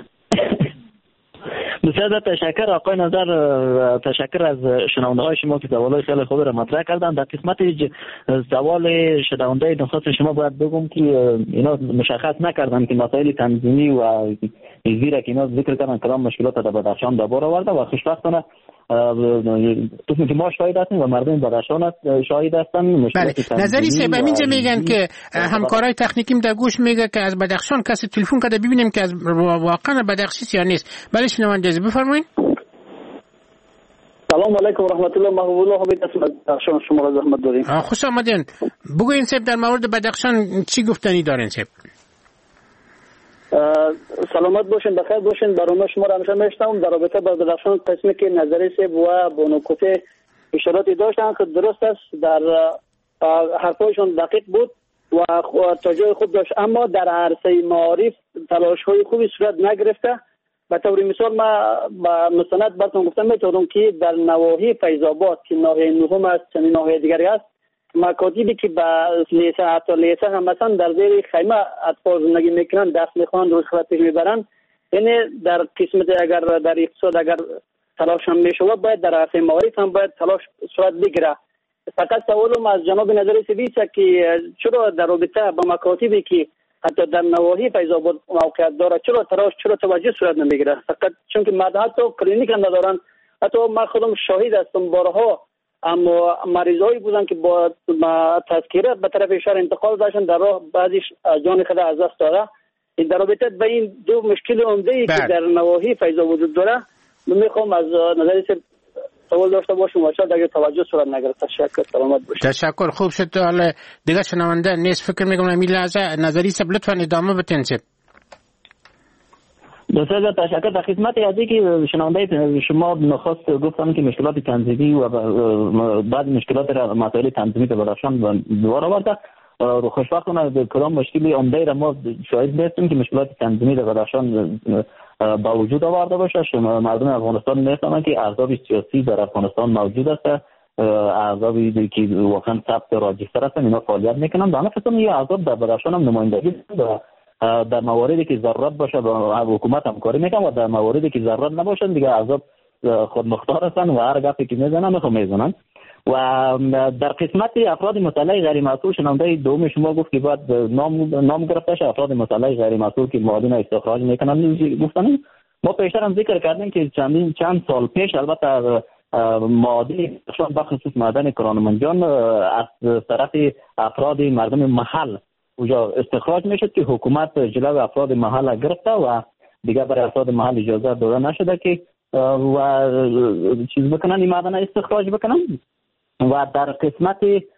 بسیار تشکر آقای نظر، تشکر از شنونده های شما که سوالای خیلی خوب را مطرح کردن. در قسمت سوال شنونده نخست شما باید بگم که اینا مشخص نکردن که مسائل تنظیمی و زیرا که اینا ذکر کردن کدام مشکلات در بدخشان در بار آورده و خوشبختانه تو که ما شاهد هستیم و مردم بدخشان شاهد هستن. بله نظری صاحب اینجا میگن که همکارای تکنیکیم در گوش میگه که از بدخشان کسی تلفن کرده ببینیم که از واقعا بدخشی یا نیست. بله شنونده بفرمایید. سلام علیکم و رحمت الله. محبوب الله حمید اسم از بدخشان شما را زحمت داریم. خوش آمدین. بگوین صاحب در مورد بدخشان چی گفتنی دارین صاحب؟ سلامت باشین، بخیر باشین. برنامه شما را همیشه میشنوم. در رابطه با بدخشان قسمی که نظری صاحب و بانوکوفی اشاراتی داشتن که درست است، در حرفایشون دقیق بود و تا جای خود داشت، اما در عرصه معارف تلاش های خوبی صورت نگرفته. به طور مثال ما با مستند براتون گفتم میتونم که در نواحی فیض آباد که ناحیه نهم است، چنین ناحیه دیگری است، مکاتبی که با لیسه حتی لیسه هم مثلا در زیر خیمه اطفال زندگی میکنن، درس میخوان، روز خط پیش میبرن. یعنی در قسمت اگر در اقتصاد اگر تلاش هم میشود باید در عرصه معارف هم باید تلاش صورت بگیره. فقط سوالم از جناب نظری سبیسه که چرا در رابطه با مکاتبی که حتی در نواحی فیض آباد موقعیت داره چرا تلاش چرا توجه صورت نمیگیره؟ فقط چون که مدت و کلینیک هم ندارن حتی من خودم شاهد هستم بارها اما مریضایی بودن که با تذکره به طرف شهر انتقال داشتن، در راه بعضیش جان خود از دست داده. در رابطه به این دو مشکل عمده‌ای که در نواحی فیضا وجود داره میخوام از نظر سوال داشته باشم و شاید اگر توجه صورت نگرفت. تشکر، سلامت باشید. تشکر، خوب شد. حالا دیگه شنونده نیست، فکر میکنم امی لحظه نظری سب لطفا ادامه بتین سب. بسیار تشکر. در خدمت ازی که شنونده شما نخست گفتن که مشکلات تنظیمی و بعد مشکلات مسائل تنظیمی به بدخشان دوباره آورده. خوشبختانه کدام مشکلی عمده را ما شاهد نیستیم که مشکلات تنظیمی در بدخشان با وجود آورده باشه. مردم افغانستان می‌فهمند که احزاب سیاسی در افغانستان موجود است، احزابی که واقعا ثبت راجستر هستند، اینا فعالیت میکنند. در نفس این احزاب در بدخشان هم نمایندگی دارند. در مواردی که ضرورت باشه با حکومت همکاری میکنن و در مواردی که ضرورت نباشه دیگه احزاب خودمختار هستند و هر گپی که میزنن میخوام میزنن. و در قسمت افراد مسلح غیر مسئول شنونده دوم شما گفت که باید نام نام گرفته شه افراد مسلح غیر مسئول که معادن استخراج میکنن. گفتن ما پیشتر هم ذکر کردیم که چندین چند سال پیش البته معادن شون بخصوص معدن کرانمنجان از طرف افراد مردم محل اونجا استخراج میشد که حکومت جلوی افراد محل گرفته و دیگه برای افراد محل اجازه داده نشده که و چیز بکنن این معدن استخراج بکنن. و در قسمت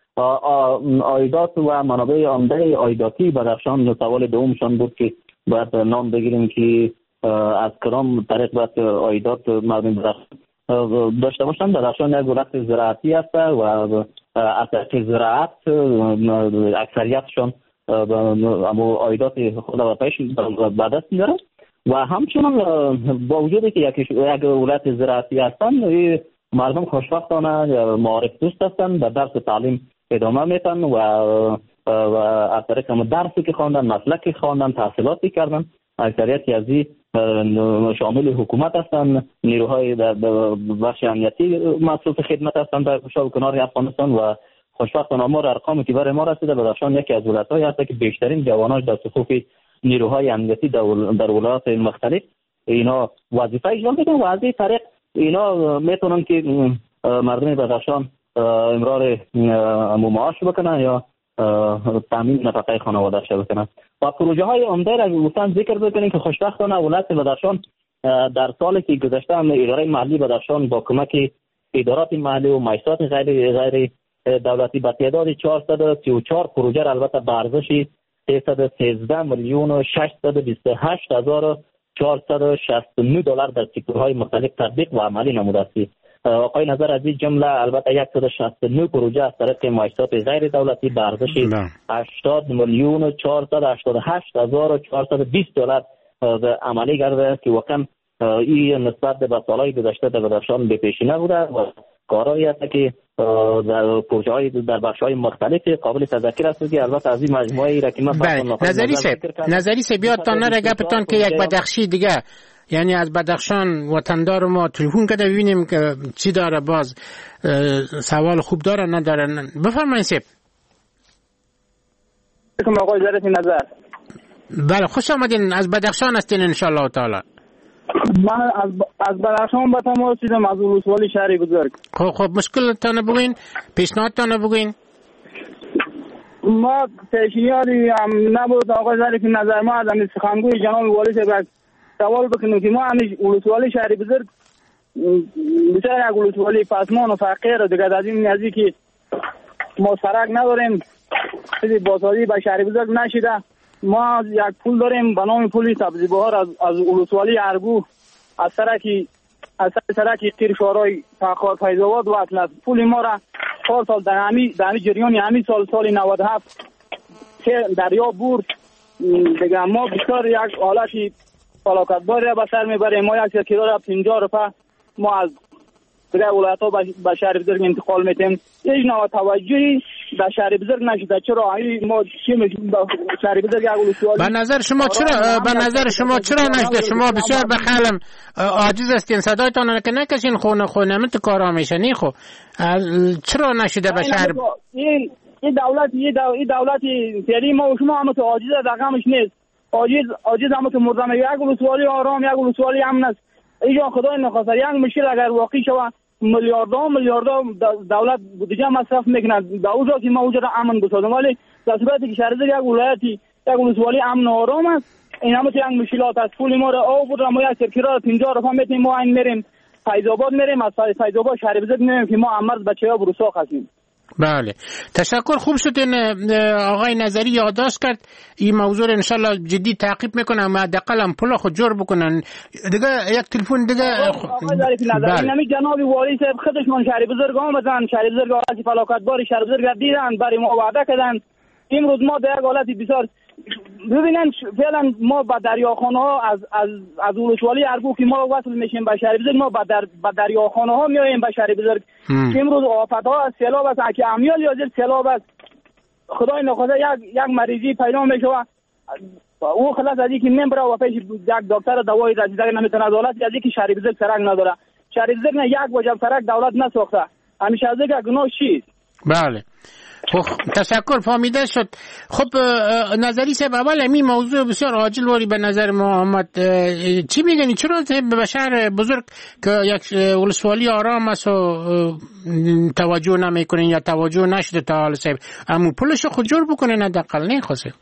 عایدات و منابع عمده عایداتی بدخشان سوال دومشان بود که باید نام بگیریم که از کدام طریق باید عایدات مردم بدخشان داشته باشند. بدخشان یک ولایت زراعتی است و از طریق زراعت اکثریتشان اما عایدات خود و پیش به دست می‌آورند و همچنان با وجودی که یک ولایت زراعتی هستند مردم خوشبختانه معارف دوست هستند، در درس تعلیم ادامه میتن و و از طریق هم درسی که خواندن، مسلکی خواندن، تحصیلاتی کردن. اکثریت از این شامل حکومت هستند، نیروهای در بخش امنیتی مصروف خدمت هستند در گوشه و کنار افغانستان و خوشبختانه ما ارقامی که برای ما رسیده بدخشان یکی از ولایت‌هایی است که بیشترین جواناش در صفوف نیروهای امنیتی در ولایات مختلف اینا وظیفه اجرا میکنن و از این طریق اینا میتونن که مردم بدخشان امرار معاش بکنن یا تامین نفقه خانواده شو بکنن. و پروژه های عمده را مثلا ذکر بکنیم که خوشبختانه ولایت بدخشان در سالی که گذشته هم اداره محلی بدخشان با کمک ادارات محلی و مؤسسات غیر غیر دولتی با تعداد چهارصد و سی و چهار پروژه را البته به ارزش سیصد و سیزده میلیون و ششصد و بیست و هشت هزار و چهارصد و شصت و نه دلار در سکتورهای مختلف تطبیق و عملی نموده است. آقای نظر از این جمله البته صد و شصت و نه پروژه از طریق مؤسسات غیر دولتی به ارزش هشتاد میلیون و چهارصد و هشتاد و هشت هزار و چهارصد و بیست دلار عملی کرده که واقعا این نسبت به سالهای گذشته در بدخشان به پیشینه بوده و کارهایی است که در پروژه‌های در بخش‌های مختلف قابل تذکر است که البته از این مجموعه را که من نظری سه نظری سه بیادتان نره گپتان که یک بدخشی دیگه یعنی از بدخشان وطندار ما تلفن کرده ببینیم که چی داره، باز سوال خوب داره نداره. بفرمایید سیب. آقای ظریف نظر. بله خوش آمدین. از بدخشان هستین ان شاء الله تعالی. من از از بدخشان به تماس رسیدم از ولسوالی شهر بزرگ. خب خب مشکلتان بگوین، پیشنهادتان بگوین. ما پیشنهادی هم نبود آقای ظریف نظر ما از سخنگوی جناب والی صاحب سوال بکنیم که ما همیشه ولسوالی شهر بزرگ بسیار یک ولسوالی پسمان و فقیر و دیگه از این نزدیکی ما سرک نداریم، چیزی بازسازی به شهر بزرگ نشده. ما یک پول داریم به نام پول سبزی بهار از از ولسوالی ارگو از سرکی از سرکی قیر شورای تاخار فیض‌آباد وصل است. پول ما را چهار سال در همی در جریان همی سال سال نود و هفت که دریا برد دیگه ما بسیار یک حالتی فلاکت باری را به سر میبریم. ما یک کرایه پنجاه روپیه ما از دیگه ولایت‌ها به شهر بزرگ انتقال میتیم. هیچ نوع توجهی در شهر بزرگ نشده. چرا ما چی میگیم شهر بزرگ یک ولسوالی؟ به نظر شما چرا به نظر شما چرا نشده؟ شما بسیار به خیالم عاجز هستین، صدایتان رو که نکشین خونه خونه مت کارا میشنی. خب چرا نشده به شهر؟ این این دولت این دولت فعلی ما و شما هم تو عاجز رقمش نیست. عاجز عاجز هم تو مردم یک ولسوالی آرام یک ولسوالی امن است. اینجا خدای نخواسته یک مشکل اگر واقع شود میلیاردها میلیاردها دولت بودجه مصرف میکنه در اونجا که ما اونجا را امن بسازیم، ولی در صورتی که شهرزر یک ولایتی یک ولسوالی امن و آرام است، این همه یک مشکلات از پول ما را آب بود ما یک سرکیرا را اینجا رفا میتونیم ما این میریم فیض‌آباد میریم از فیض‌آباد شهر بزرگ میریم که ما امرز بچه‌ها بروساخ هستیم. بله تشکر. خوب شد این آقای نظری یادداشت کرد این موضوع رو انشالله جدی تعقیب میکنم و حداقل هم پول خود جور بکنن دیگه. یک تلفن دیگه آقای ظریف نظری نمی جناب والی صاحب خودشون شهر بزرگ آمدن، شهر بزرگ آقای فلاکت باری شهر بزرگ دیدن برای ما وعده کردن. امروز ما در یک حالت بسیار ببینن فعلا ما با دریاخانه ها از از از ولسوالی ارگو که ما وصل میشیم به شهر بزرگ، ما با در با دریاخانه ها میایم به شهر بزرگ. امروز آفت ها از سیلاب است که امیال یا زیر سیلاب است، خدای نخواسته یک یک مریضی پیدا میشه او خلاص از اینکه نمیبره و پیش یک دکتر دوای رسیدگی نمیتونه، دولت از اینکه شهر بزرگ سرک نداره، شهر بزرگ نه یک وجب سرک دولت نساخته، همیشه از اینکه گناه چیست. بله خب تشکر فهمیده شد. خب نظری صاحب اول همین موضوع بسیار عاجل واری به نظر ما آمد، چی میگنی چرا به شهر بزرگ که یک ولسوالی آرام است و توجه نمیکنین یا توجه نشده تا حال صاحب اما پولش خود جور بکنین حداقل نه خواسته؟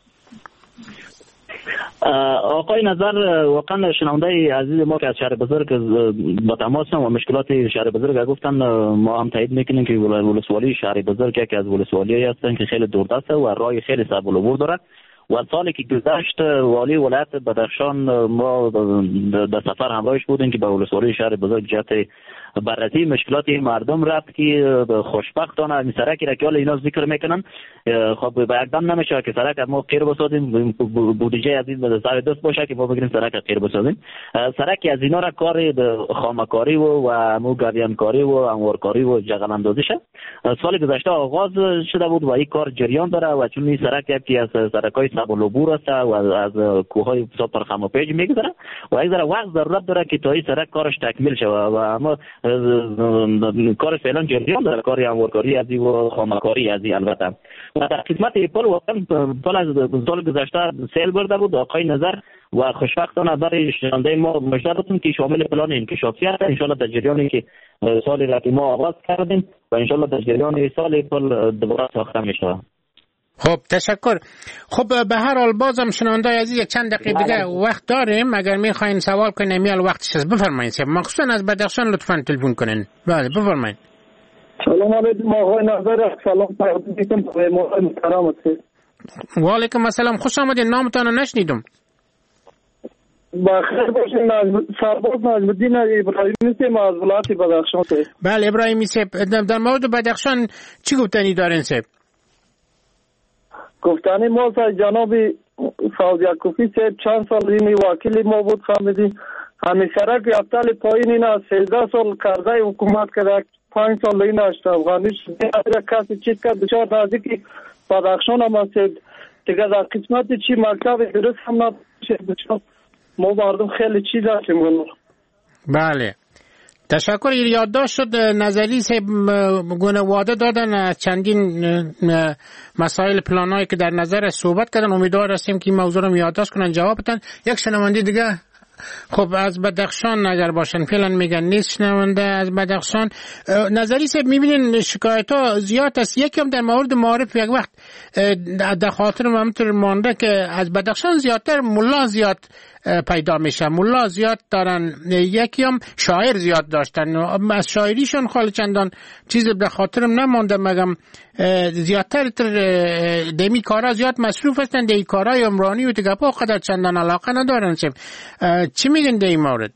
آقای نظر واقعا شنونده عزیز ما که از شهر بزرگ با تماس و مشکلات شهر بزرگ گفتن ما هم تایید میکنیم که ولسوالی شهر بزرگ یکی از ولسوالی هستن که خیلی دوردست و راه خیلی صعب العبور داره و سالی که گذشت والی ولایت بدخشان ما در سفر همراهش بودیم که به ولسوالی شهر بزرگ جهت بررسی مشکلات مردم رفت که خوشبختانه این سرکی را که حالا اینا ذکر میکنن خب به اقدام نمیشه که سرک ما غیر بسازیم، بودجه از این به سر دست باشه که ما بگیریم سرک غیر بسازیم. سرکی از اینا را کار خامکاری و و مو گویانکاری و انوارکاری و جغل اندازیشه سال گذشته آغاز شده بود و این کار جریان داره و چون این سرک یکی از سرکای صعب العبور است و از کوههای بسیار پرخم و پیچ میگذره و یک ذره وقت ضرورت داره که تا این سرک کارش تکمیل شه و اما کار فعلا جریان داره، کاری انوارکاری ازی و خامکاری ازی البته. و در خدمت پل واقعا پل از سال گذشته سیل برده بود آقای نظر و خوشبختانه برای شنونده ما مشترکتون که شامل پلان انکشافی هست انشالله در جریانی که سالی را که ما آغاز کردیم و انشالله در جریان سال پل دوباره ساخته میشه. خب تشکر. خب به هر حال بازم شنونده عزیز یک چند دقیقه دیگه وقت داریم، اگر میخواین سوال کنین میال وقتش هست بفرمایید. مخصوصا از بدخشان لطفا تلفن کنین. بله بفرمایید. سلام علیکم آقای نظر، سلام علیکم آقای محترم هستید. و علیکم السلام، خوش آمدید. نامتان رو نشنیدم. بخیر باشین. سرباز نجم‌الدین ابراهیمی هستم از ولایت بدخشان. بله ابراهیمی صاحب در مورد بدخشان چی گفتنی دارین صاحب؟ گفتنی ما جناب فوز یعقوبی صاحب چند سال این وکیل ما بود فهمیدی همین سرک افتال پایین اینا سیزده سال کرده حکومت کرده پنج سال این اشت افغانیش کسی چیز کرد بسیار نزدیکی بدخشان هم هستید دیگه در قسمت چی مرکب درست هم نباشه ما مردم خیلی چیز هستیم. بله تشکر. یادداشت شد نظری صاحب گونه وعده دادن از چندین مسائل پلانایی که در نظر صحبت کردن، امیدوار هستیم که این موضوع رو یادداشت کنن جواب بدن. یک شنونده دیگه خب از بدخشان اگر باشن فعلا میگن نیست شنونده از بدخشان. نظری صاحب میبینین شکایت ها زیاد است. یکی هم در مورد معارف یک وقت در خاطرم همینطور مانده که از بدخشان زیادتر ملا زیاد پیدا میشه، ملا زیاد دارن، یکی هم شاعر زیاد داشتن. از شاعریشون خالی چندان چیز به خاطرم نمانده مگم زیادتر دمی کارا زیاد مصروف هستن، دی کارای عمرانی و دیگه با قدر چندان علاقه ندارن. چی میگن در این مورد؟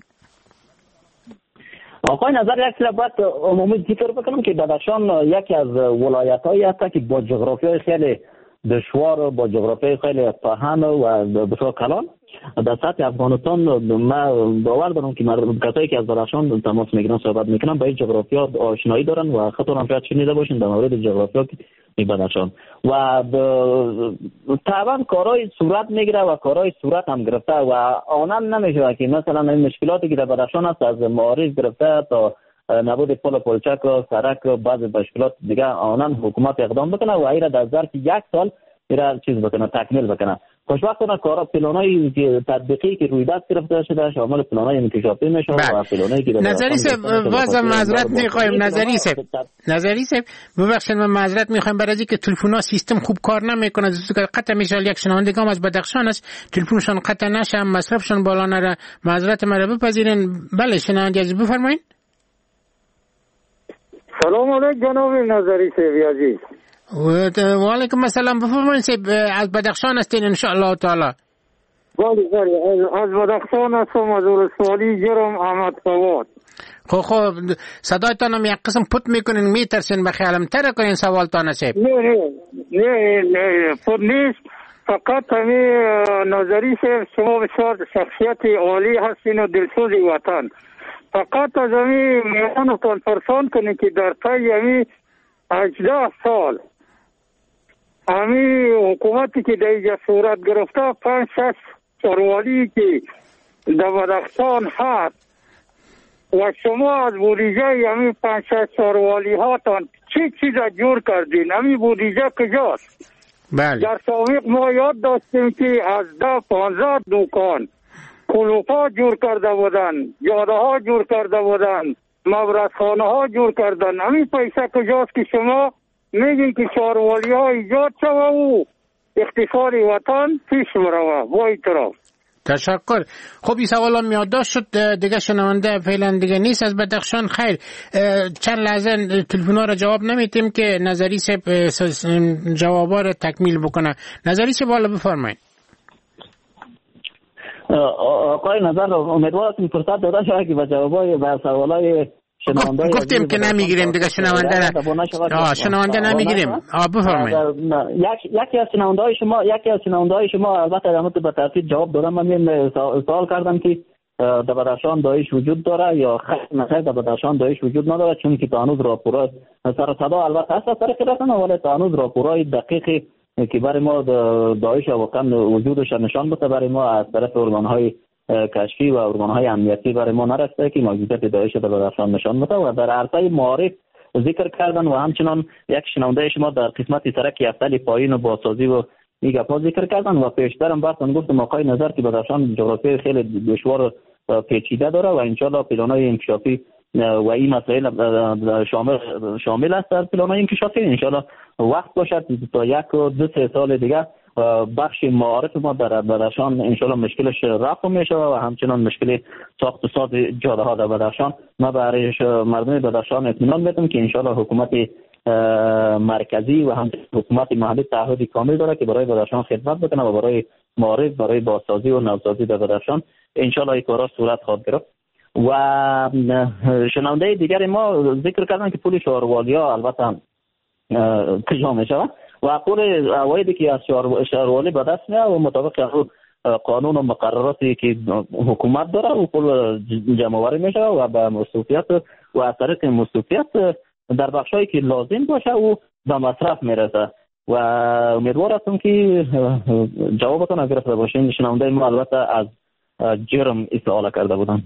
آقای نظر یک لبات عمومی ذکر بکنم که بدخشان یکی از ولایت‌هایی هست که با جغرافیای خیلی دشوار، با جغرافیای خیلی پهن و بسیار کلان در سطح افغانستان ما باور دارم که مردم کسایی که از بدخشان تماس میگیرن صحبت میکنن با این جغرافیا آشنایی دارن و خطر هم شاید شنیده باشین در مورد جغرافیا که بدخشان و طبعا کارهای صورت میگیره و کارهای صورت هم گرفته و آنم نمیشه که مثلا این مشکلاتی که در بدخشان هست از معارض گرفته تا نبود پل پلچک و سرک و بعض مشکلات دیگه آنم حکومت اقدام بکنه و ایرا در ظرف یک سال ایرا چیز بکنه تکمیل بکنه خوشبختانه کارا پلانایی که تطبیقی که روی دست گرفته شده شامل پلانای انکشافی میشه و پلانایی که نظری صاحب باز معذرت میخوایم نظری صاحب نظری صاحب ببخشید من معذرت میخوایم برای اینکه تلفن‌ها سیستم خوب کار نمیکنه قطع میشه. یک شنونده هم از بدخشان است تلفنشون قطع نشه مصرفشون بالا نره معذرت مرا بپذیرین. بله شنونده عزیز بفرمایید. سلام علیکم جناب نظری صاحب عزیز. و علیکم السلام بفرمایید. از بدخشان هستین ان شاء الله تعالی؟ بله بله از بدخشان هستم از ولسوالی جرم احمد فواد. خب خب صدایتان هم یک قسم پت میکنین میترسین بخیالم تر کنین سوالتان هست. نه نه نه نه پت نیست فقط همی نظری صاحب شما بسیار شخصیت عالی هستین و دلسوز وطن. فقط از همی میانتان پرسان کنین که در طی همی هجده سال همی حکومتی که در اینجا صورت گرفته پنج شش چاروالی که در بدخشان هست و شما از بودیجه همی پنج شش چاروالی هاتان چی چیز جور کردین؟ همی بودیجه کجاست؟ بله. در سابق ما یاد داشتیم که از ده پانزده دکان کلوپا جور کرده بودن، جاده ها جور کرده بودن، مبرسخانه ها جور کردن. همی پیسه کجاست که شما میگین که چاروالی ها ایجاد شوه و اقتصاد وطن پیش بروه؟ با اعتراف. تشکر. خب این سوال هم یادداشت شد دیگه شنونده فعلا دیگه نیست از بدخشان. خیر چند لحظه تلفن‌ها را جواب نمیتیم که نظری صاحب جوابا را تکمیل بکنه. نظری صاحب بالا بفرمایید. آقای نظر امیدوارم فرصت داده شده که به جوابای به سوالای شنونده گفتیم که نمیگیریم دیگه شنونده را شنونده نمیگیریم. آ بفرمایید. یکی از شنونده های شما یکی از شنونده های شما البته در مورد به ترتیب جواب دادم. من سوال کردم که در بدخشان داعش وجود داره یا خیر در بدخشان داعش وجود نداره چون که تا هنوز راپورای سر صدا البته هست از طریق رسانه ولی تا هنوز راپورای دقیقی که برای ما داعش واقعا وجودش نشان بده برای ما از طرف ارگان‌های کشفی و ارگان‌های امنیتی برای ما نرسیده که موجودیت داعش در بدخشان نشان بده و در عرصه معارف ذکر کردن و همچنان یک شنونده شما در قسمت سرک یفتل پایین و بازسازی و این گپ‌ها ذکر کردن و پیشترم بحثم گفتم آقای نظر که بدخشان جغرافی خیلی دشوار پیچیده داره و انشالله پلان‌های انکشافی و این مسائل شامل شامل است در پلان‌های انکشافی. انشالله وقت باشد تا یک و دو سه سال دیگه بخش معارف ما در بدخشان انشالله مشکلش رفع میشه و همچنان مشکل ساخت و ساز جاده ها در بدخشان ما برای مردم بدخشان اطمینان میدم که انشالله حکومت مرکزی و هم حکومت محلی تعهدی کامل داره که برای بدخشان خدمت بکنه و برای معارف برای بازسازی و نوسازی در بدخشان انشالله این کارا صورت خواهد گرفت. و شنونده دیگر ما ذکر کردن که پول شهروالیا البته کجا میشه و پول عوایدی که از شهروالی به دست میاد و مطابق قانون و مقرراتی که حکومت داره و پول جمع آوری میشه و به مصروفیت و از طریق مصروفیت در بخشایی که لازم باشه و به مصرف میرسه و امیدوار هستم که جوابتون را گرفته باشین. شنونده ما البته از جرم سوال کرده بودن.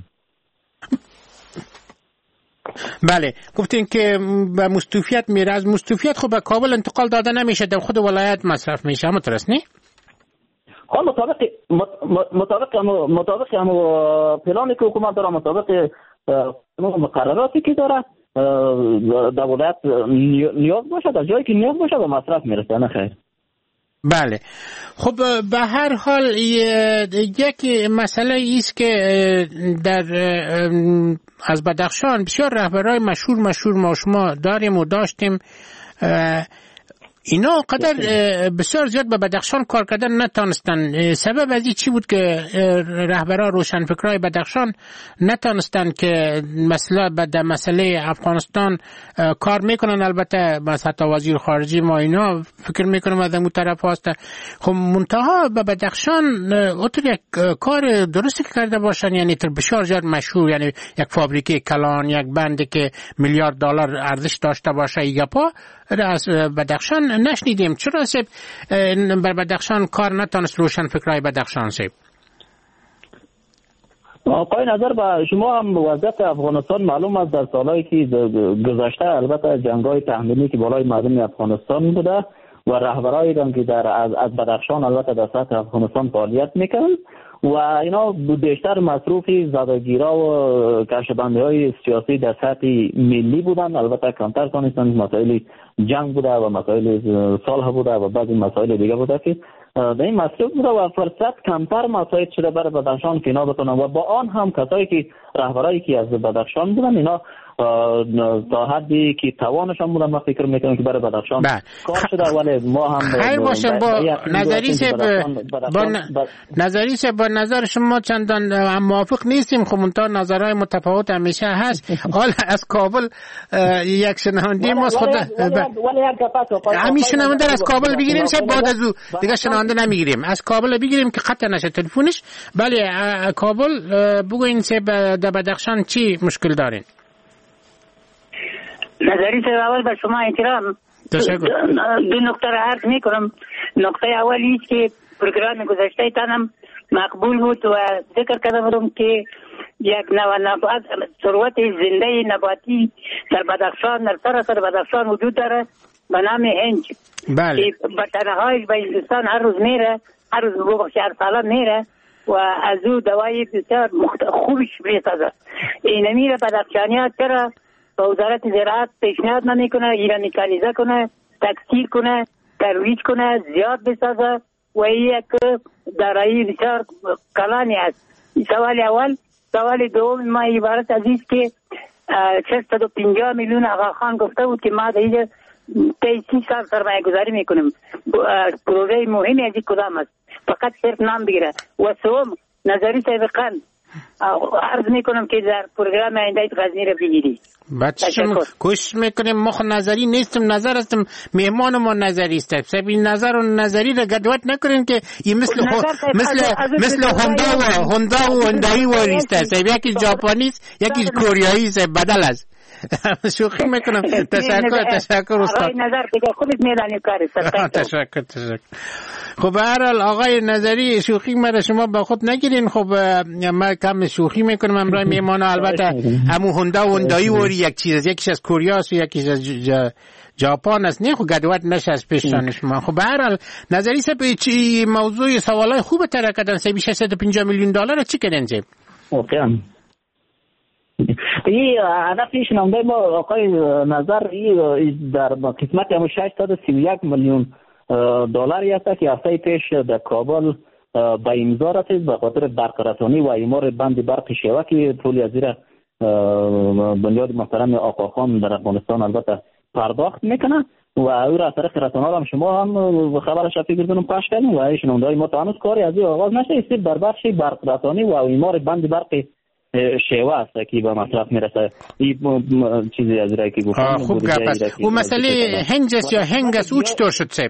بله گفتین که به مستوفیت میره. از مستوفیت خب به کابل انتقال داده نمیشه در خود ولایت مصرف میشه همون درست نه؟ خب مطابق مطابق مطابق هم پلانی که حکومت داره مطابق مقرراتی که داره در ولایت نیاز باشه در جایی که نیاز باشه به مصرف میرسه. نه خیر. بله خب به هر حال یک مسئله ایست که در از بدخشان بسیار رهبرای مشهور مشهور ما شما داریم و داشتیم اینا قدر بسیار زیاد به بدخشان کار کردن نتانستن. سبب از این چی بود که رهبران روشنفکرای بدخشان نتانستن که مثلا به مسئله افغانستان کار میکنن؟ البته مثلا وزیر خارجی ما اینا فکر میکنم از اون طرف هست. خب منتها به بدخشان اونطور یک کار درستی که کرده باشن یعنی تر بسیار زیاد مشهور یعنی یک فابریکه کلان یک بندی که میلیارد دلار ارزش داشته باشه ایگپا از بدخشان نشنیدیم. چرا سب بر بدخشان کار نتانست روشنفکرای بدخشان سب؟ آقای نظر با شما هم وضعیت افغانستان معلوم است. در سالهایی که گذشته البته جنگ‌های تحمیلی که بالای مردم افغانستان بوده و رهبرایی که در از, از بدخشان البته در سطح افغانستان فعالیت میکنن و اینا بیشتر مصروف زادگیرا و کشبندهای سیاسی در سطح ملی بودن. البته کمتر تانستن مسائل جنگ بوده و مسائل صلح بوده و بعضی مسائل دیگه بوده که در این مصروف بوده و فرصت کمتر مسائل شده برای بدخشان که اینا بتونن و با آن هم کسایی که رهبرایی که از بدخشان بودن اینا تا حدی که توانشان بودن ما فکر میکنم که برای بدخشان کار شده ولی ما هم خیر باشم با نظری سه با نظری سه با نظر شما چندان هم موافق نیستیم. خب منتها نظرهای متفاوت همیشه هست. حالا از کابل یک شنونده ما خود همین شنونده از کابل بگیریم شب بعد از او دیگه شنونده نمیگیریم. از کابل بگیریم که قطع نشه تلفنش. بله کابل بگوین سه در بدخشان چی مشکل دارین؟ نظری سه اول به شما احترام. دو نکته را عرض می کنم. نکته اولی است که پروگرام گذشته تانم مقبول بود و ذکر کرده بودم که یک نوع نبات ثروت زنده نباتی در بدخشان در سراسر بدخشان وجود داره به نام هنج. بله. به تنهایش به هندوستان هر روز میره، هر روز بخش هر ساله میره و از او دوای بسیار خوبش میسازه. این میره بدخشانیات چرا به وزارت زراعت پیشنهاد نمیکنه ایران میکانیزه کنه، تکثیر کنه، ترویج کنه، زیاد بسازه و این یک دارایی بسیار کلانی است. سوال اول. سوال دوم ما عبارت از است که ششصد و پنجاه میلیون آقا خان گفته بود که ما دیگه تی سی سال سرمایه گذاری میکنیم. پروژه مهمی از این کدام است؟ فقط صرف نام بگیره. و سوم نظری سابقا عرض میکنم که در پروگرام آینده غزنی را بگیری. بچه کوشش میکنیم. ما خود نظری نیستم، نظر هستم، مهمان ما نظری است. سبی نظر و نظری را گدوات نکنیم که این مثل مثل مثل هوندا و هوندا و هوندایی واریست. سبی یکی ژاپنی است یکی کوریایی است، بدل است. شوخی میکنم. تشکر تشکر استاد. آقای نظر دیگه خودت میدانی کاری سر. تشکر تشکر. خب به هر حال آقای نظری شوخی مرا شما با خود نگیرین. خب من کم شوخی میکنم. امروز میهمان البته همون هوندا و هوندایی وری یک چیز، یکیش از کره است و یکیش از ژاپن است. نه خب گدوات نشه از پیشتان شما. خب به هر حال نظری سه به چی موضوع سوالای خوب تر کردن. سه بیش از صد و پنجاه میلیون دلار چی کردن جه؟ اوکی. این هدف شنونده ما آقای نظر این در قسمت هم ششصد و سی و یک میلیون دلاری است که هفته پیش در کابل به امضا رسید به خاطر برقراری و اعمار بند برق شیوه که طولی از زیر بنیاد محترم آقا خان در افغانستان البته پرداخت میکنه و او را طریق رسانه‌ها هم شما هم خبرش فکر کنم پخش کردین و شنونده ما تا هنوز کاری از این آغاز نشده است. در بخش برقراری و اعمار بند برق شیوه است که به مصرف میرسه. این چیزی از رای که گفتم. خوب گپ است. او مسئله هنج است یا هنگ است او چطور شد سب؟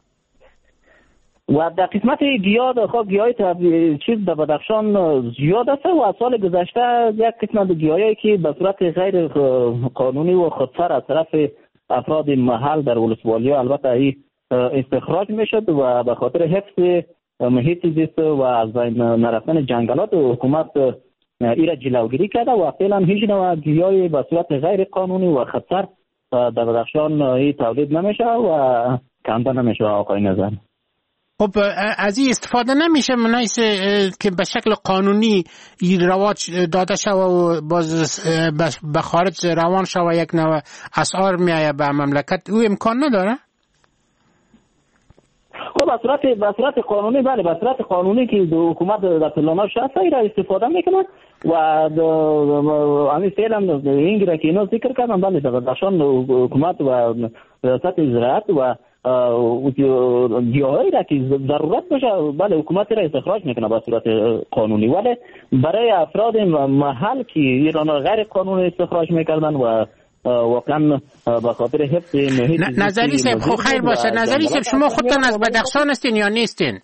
و در قسمت گیاه خب گیاه چیز در بدخشان زیاد است و سال گذشته یک قسمت گیاهی که به صورت غیر قانونی و خودسر از طرف افراد محل در ولسوالی البته ای استخراج میشد و به خاطر حفظ محیط زیست و از بین نرفتن جنگلات حکومت ایرا جلوگیری کرده و فعلا هیچ نوع گیاهی به صورت غیر قانونی و خطر در بدخشان ای تولید نمیشه و کنده نمیشه. آقای نظر خب از این استفاده نمیشه منایس که به شکل قانونی رواج داده شود و باز به خارج روان شود یک نوع اسعار میآید به مملکت؟ او امکان نداره؟ خب به صورت به صورت قانونی بله به صورت قانونی که حکومت در پلان‌ها شخص را استفاده میکنه و همین فعلا این را که اینا ذکر کردن بله در بدخشان حکومت و ریاست زراعت و گیاهایی را که ضرورت باشه بله حکومت را استخراج میکنه به صورت قانونی، ولی برای افراد محل که ایران را غیر قانونی استخراج میکردن و واقعا به خاطر حفظ محیط نظری صاحب خب خیر باشه. نظری صاحب شما خودتان از بدخشان هستین یا نیستین؟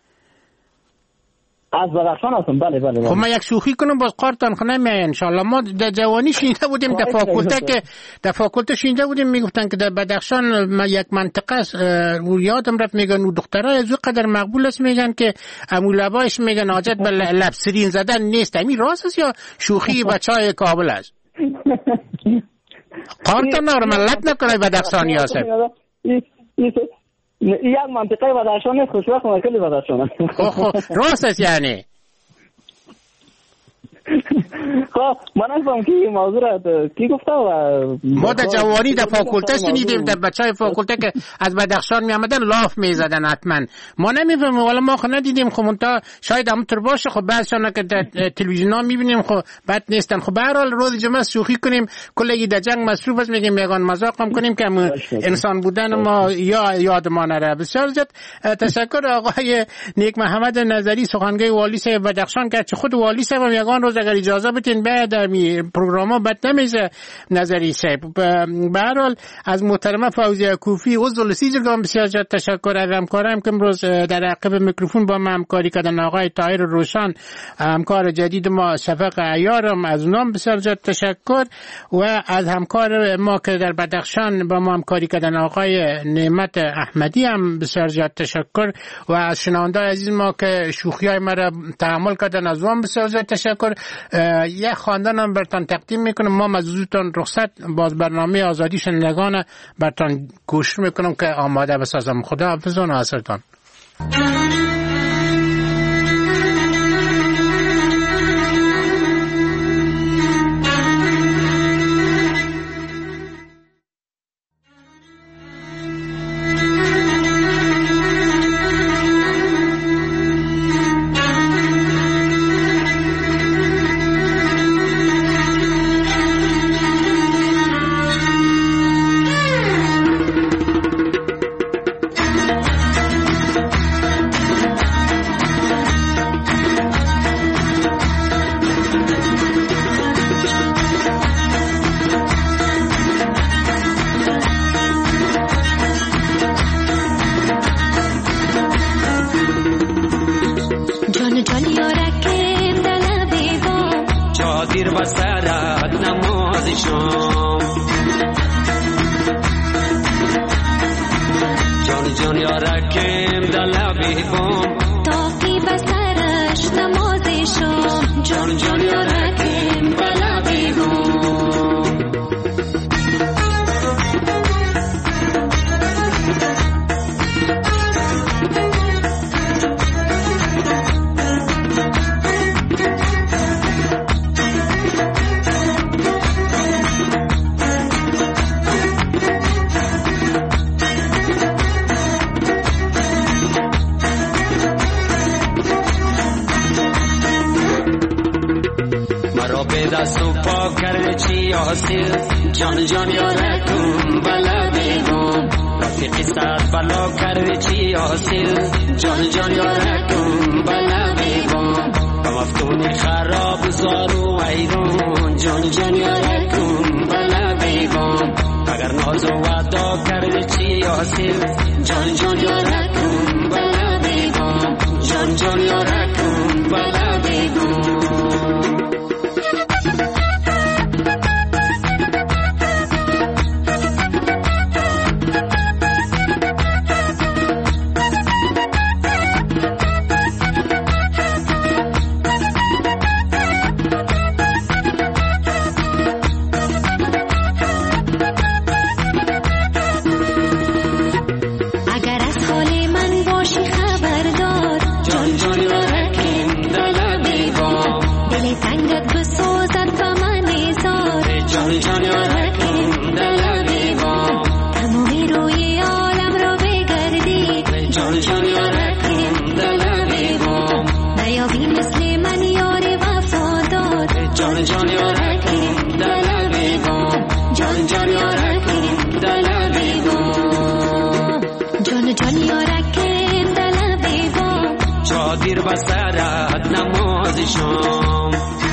از بدخشان هستم بله بله. خب من یک شوخی کنم باز قارتان خونه میای ان شاء الله. ما در جوانی شنیده بودیم در فاکولته که در فاکولته شنیده بودیم میگفتن که در بدخشان یک منطقه رو یادم رفت میگن و دخترای از او قدر مقبول است میگن که امولبایش میگن حاجت به لب سرین زدن نیست. همین راست است یا شوخی بچهای کابل است؟ قارتان نور ملت نکنه بدخشانی هستم. یک منطقه بدخشان نیست، خوشبخت وکیل بدخشان. خب راست است یعنی. خب من نفهم که این موضوع را کی گفته و ما در جوانی در فاکولته شنیدیم در بچهای فاکولته که از بدخشان می آمدن لاف می زدن حتما. ما نمیفهمیم ولی ما خو ندیدیم، خب منتها شاید همونطور باشه. خب بعضشان که در تلویزیون ها میبینیم خب بد نیستن. خب به هر حال روز جمعه شوخی کنیم، کلی در جنگ مصروف است، میگیم یگان مذاق هم کنیم که انسان بودن ما یا یاد ما نره. بسیار زیاد تشکر آقای نیک محمد نظری، سخنگوی والی صاحب بدخشان، که خود والی صاحب یگان روز اگر اجازه بدین بعد می پروگرام بد نمیشه نظری صاحب. به هر حال از محترمه فوزیه کوفی عضو لسیجگان بسیار زیاد تشکر. از همکارم که امروز در عقب میکروفون با ما همکاری کردن، آقای طاهر روشن، همکار جدید ما شفق عیارم، از اونام بسیار زیاد تشکر. و از همکار ما که در بدخشان با ما همکاری کردن، آقای نعمت احمدی، هم بسیار زیاد تشکر. و از شنونده عزیز ما که شوخیای ما را تحمل کردن، از اونام بسیار زیاد تشکر. یک خواندن هم برتان تقدیم میکنم. ما مزودتان رخصت باز برنامه آزادی شنوندگان برتان گوش میکنم که آماده بسازم. خدا حافظ و ناصرتان. جان جان یارتون بلا بیگم رفیقی سر بلا کرده چی حاصل جان جان یارتون بلا بیگم کمفتونی خراب زارو ویرون جان جان یارتون بلا بیگم اگر ناز و وعدا کرده چی حاصل جان جان یارتون بلا بیگم جان جان یارتون بلا بیگم. دیر بسرت نماز شام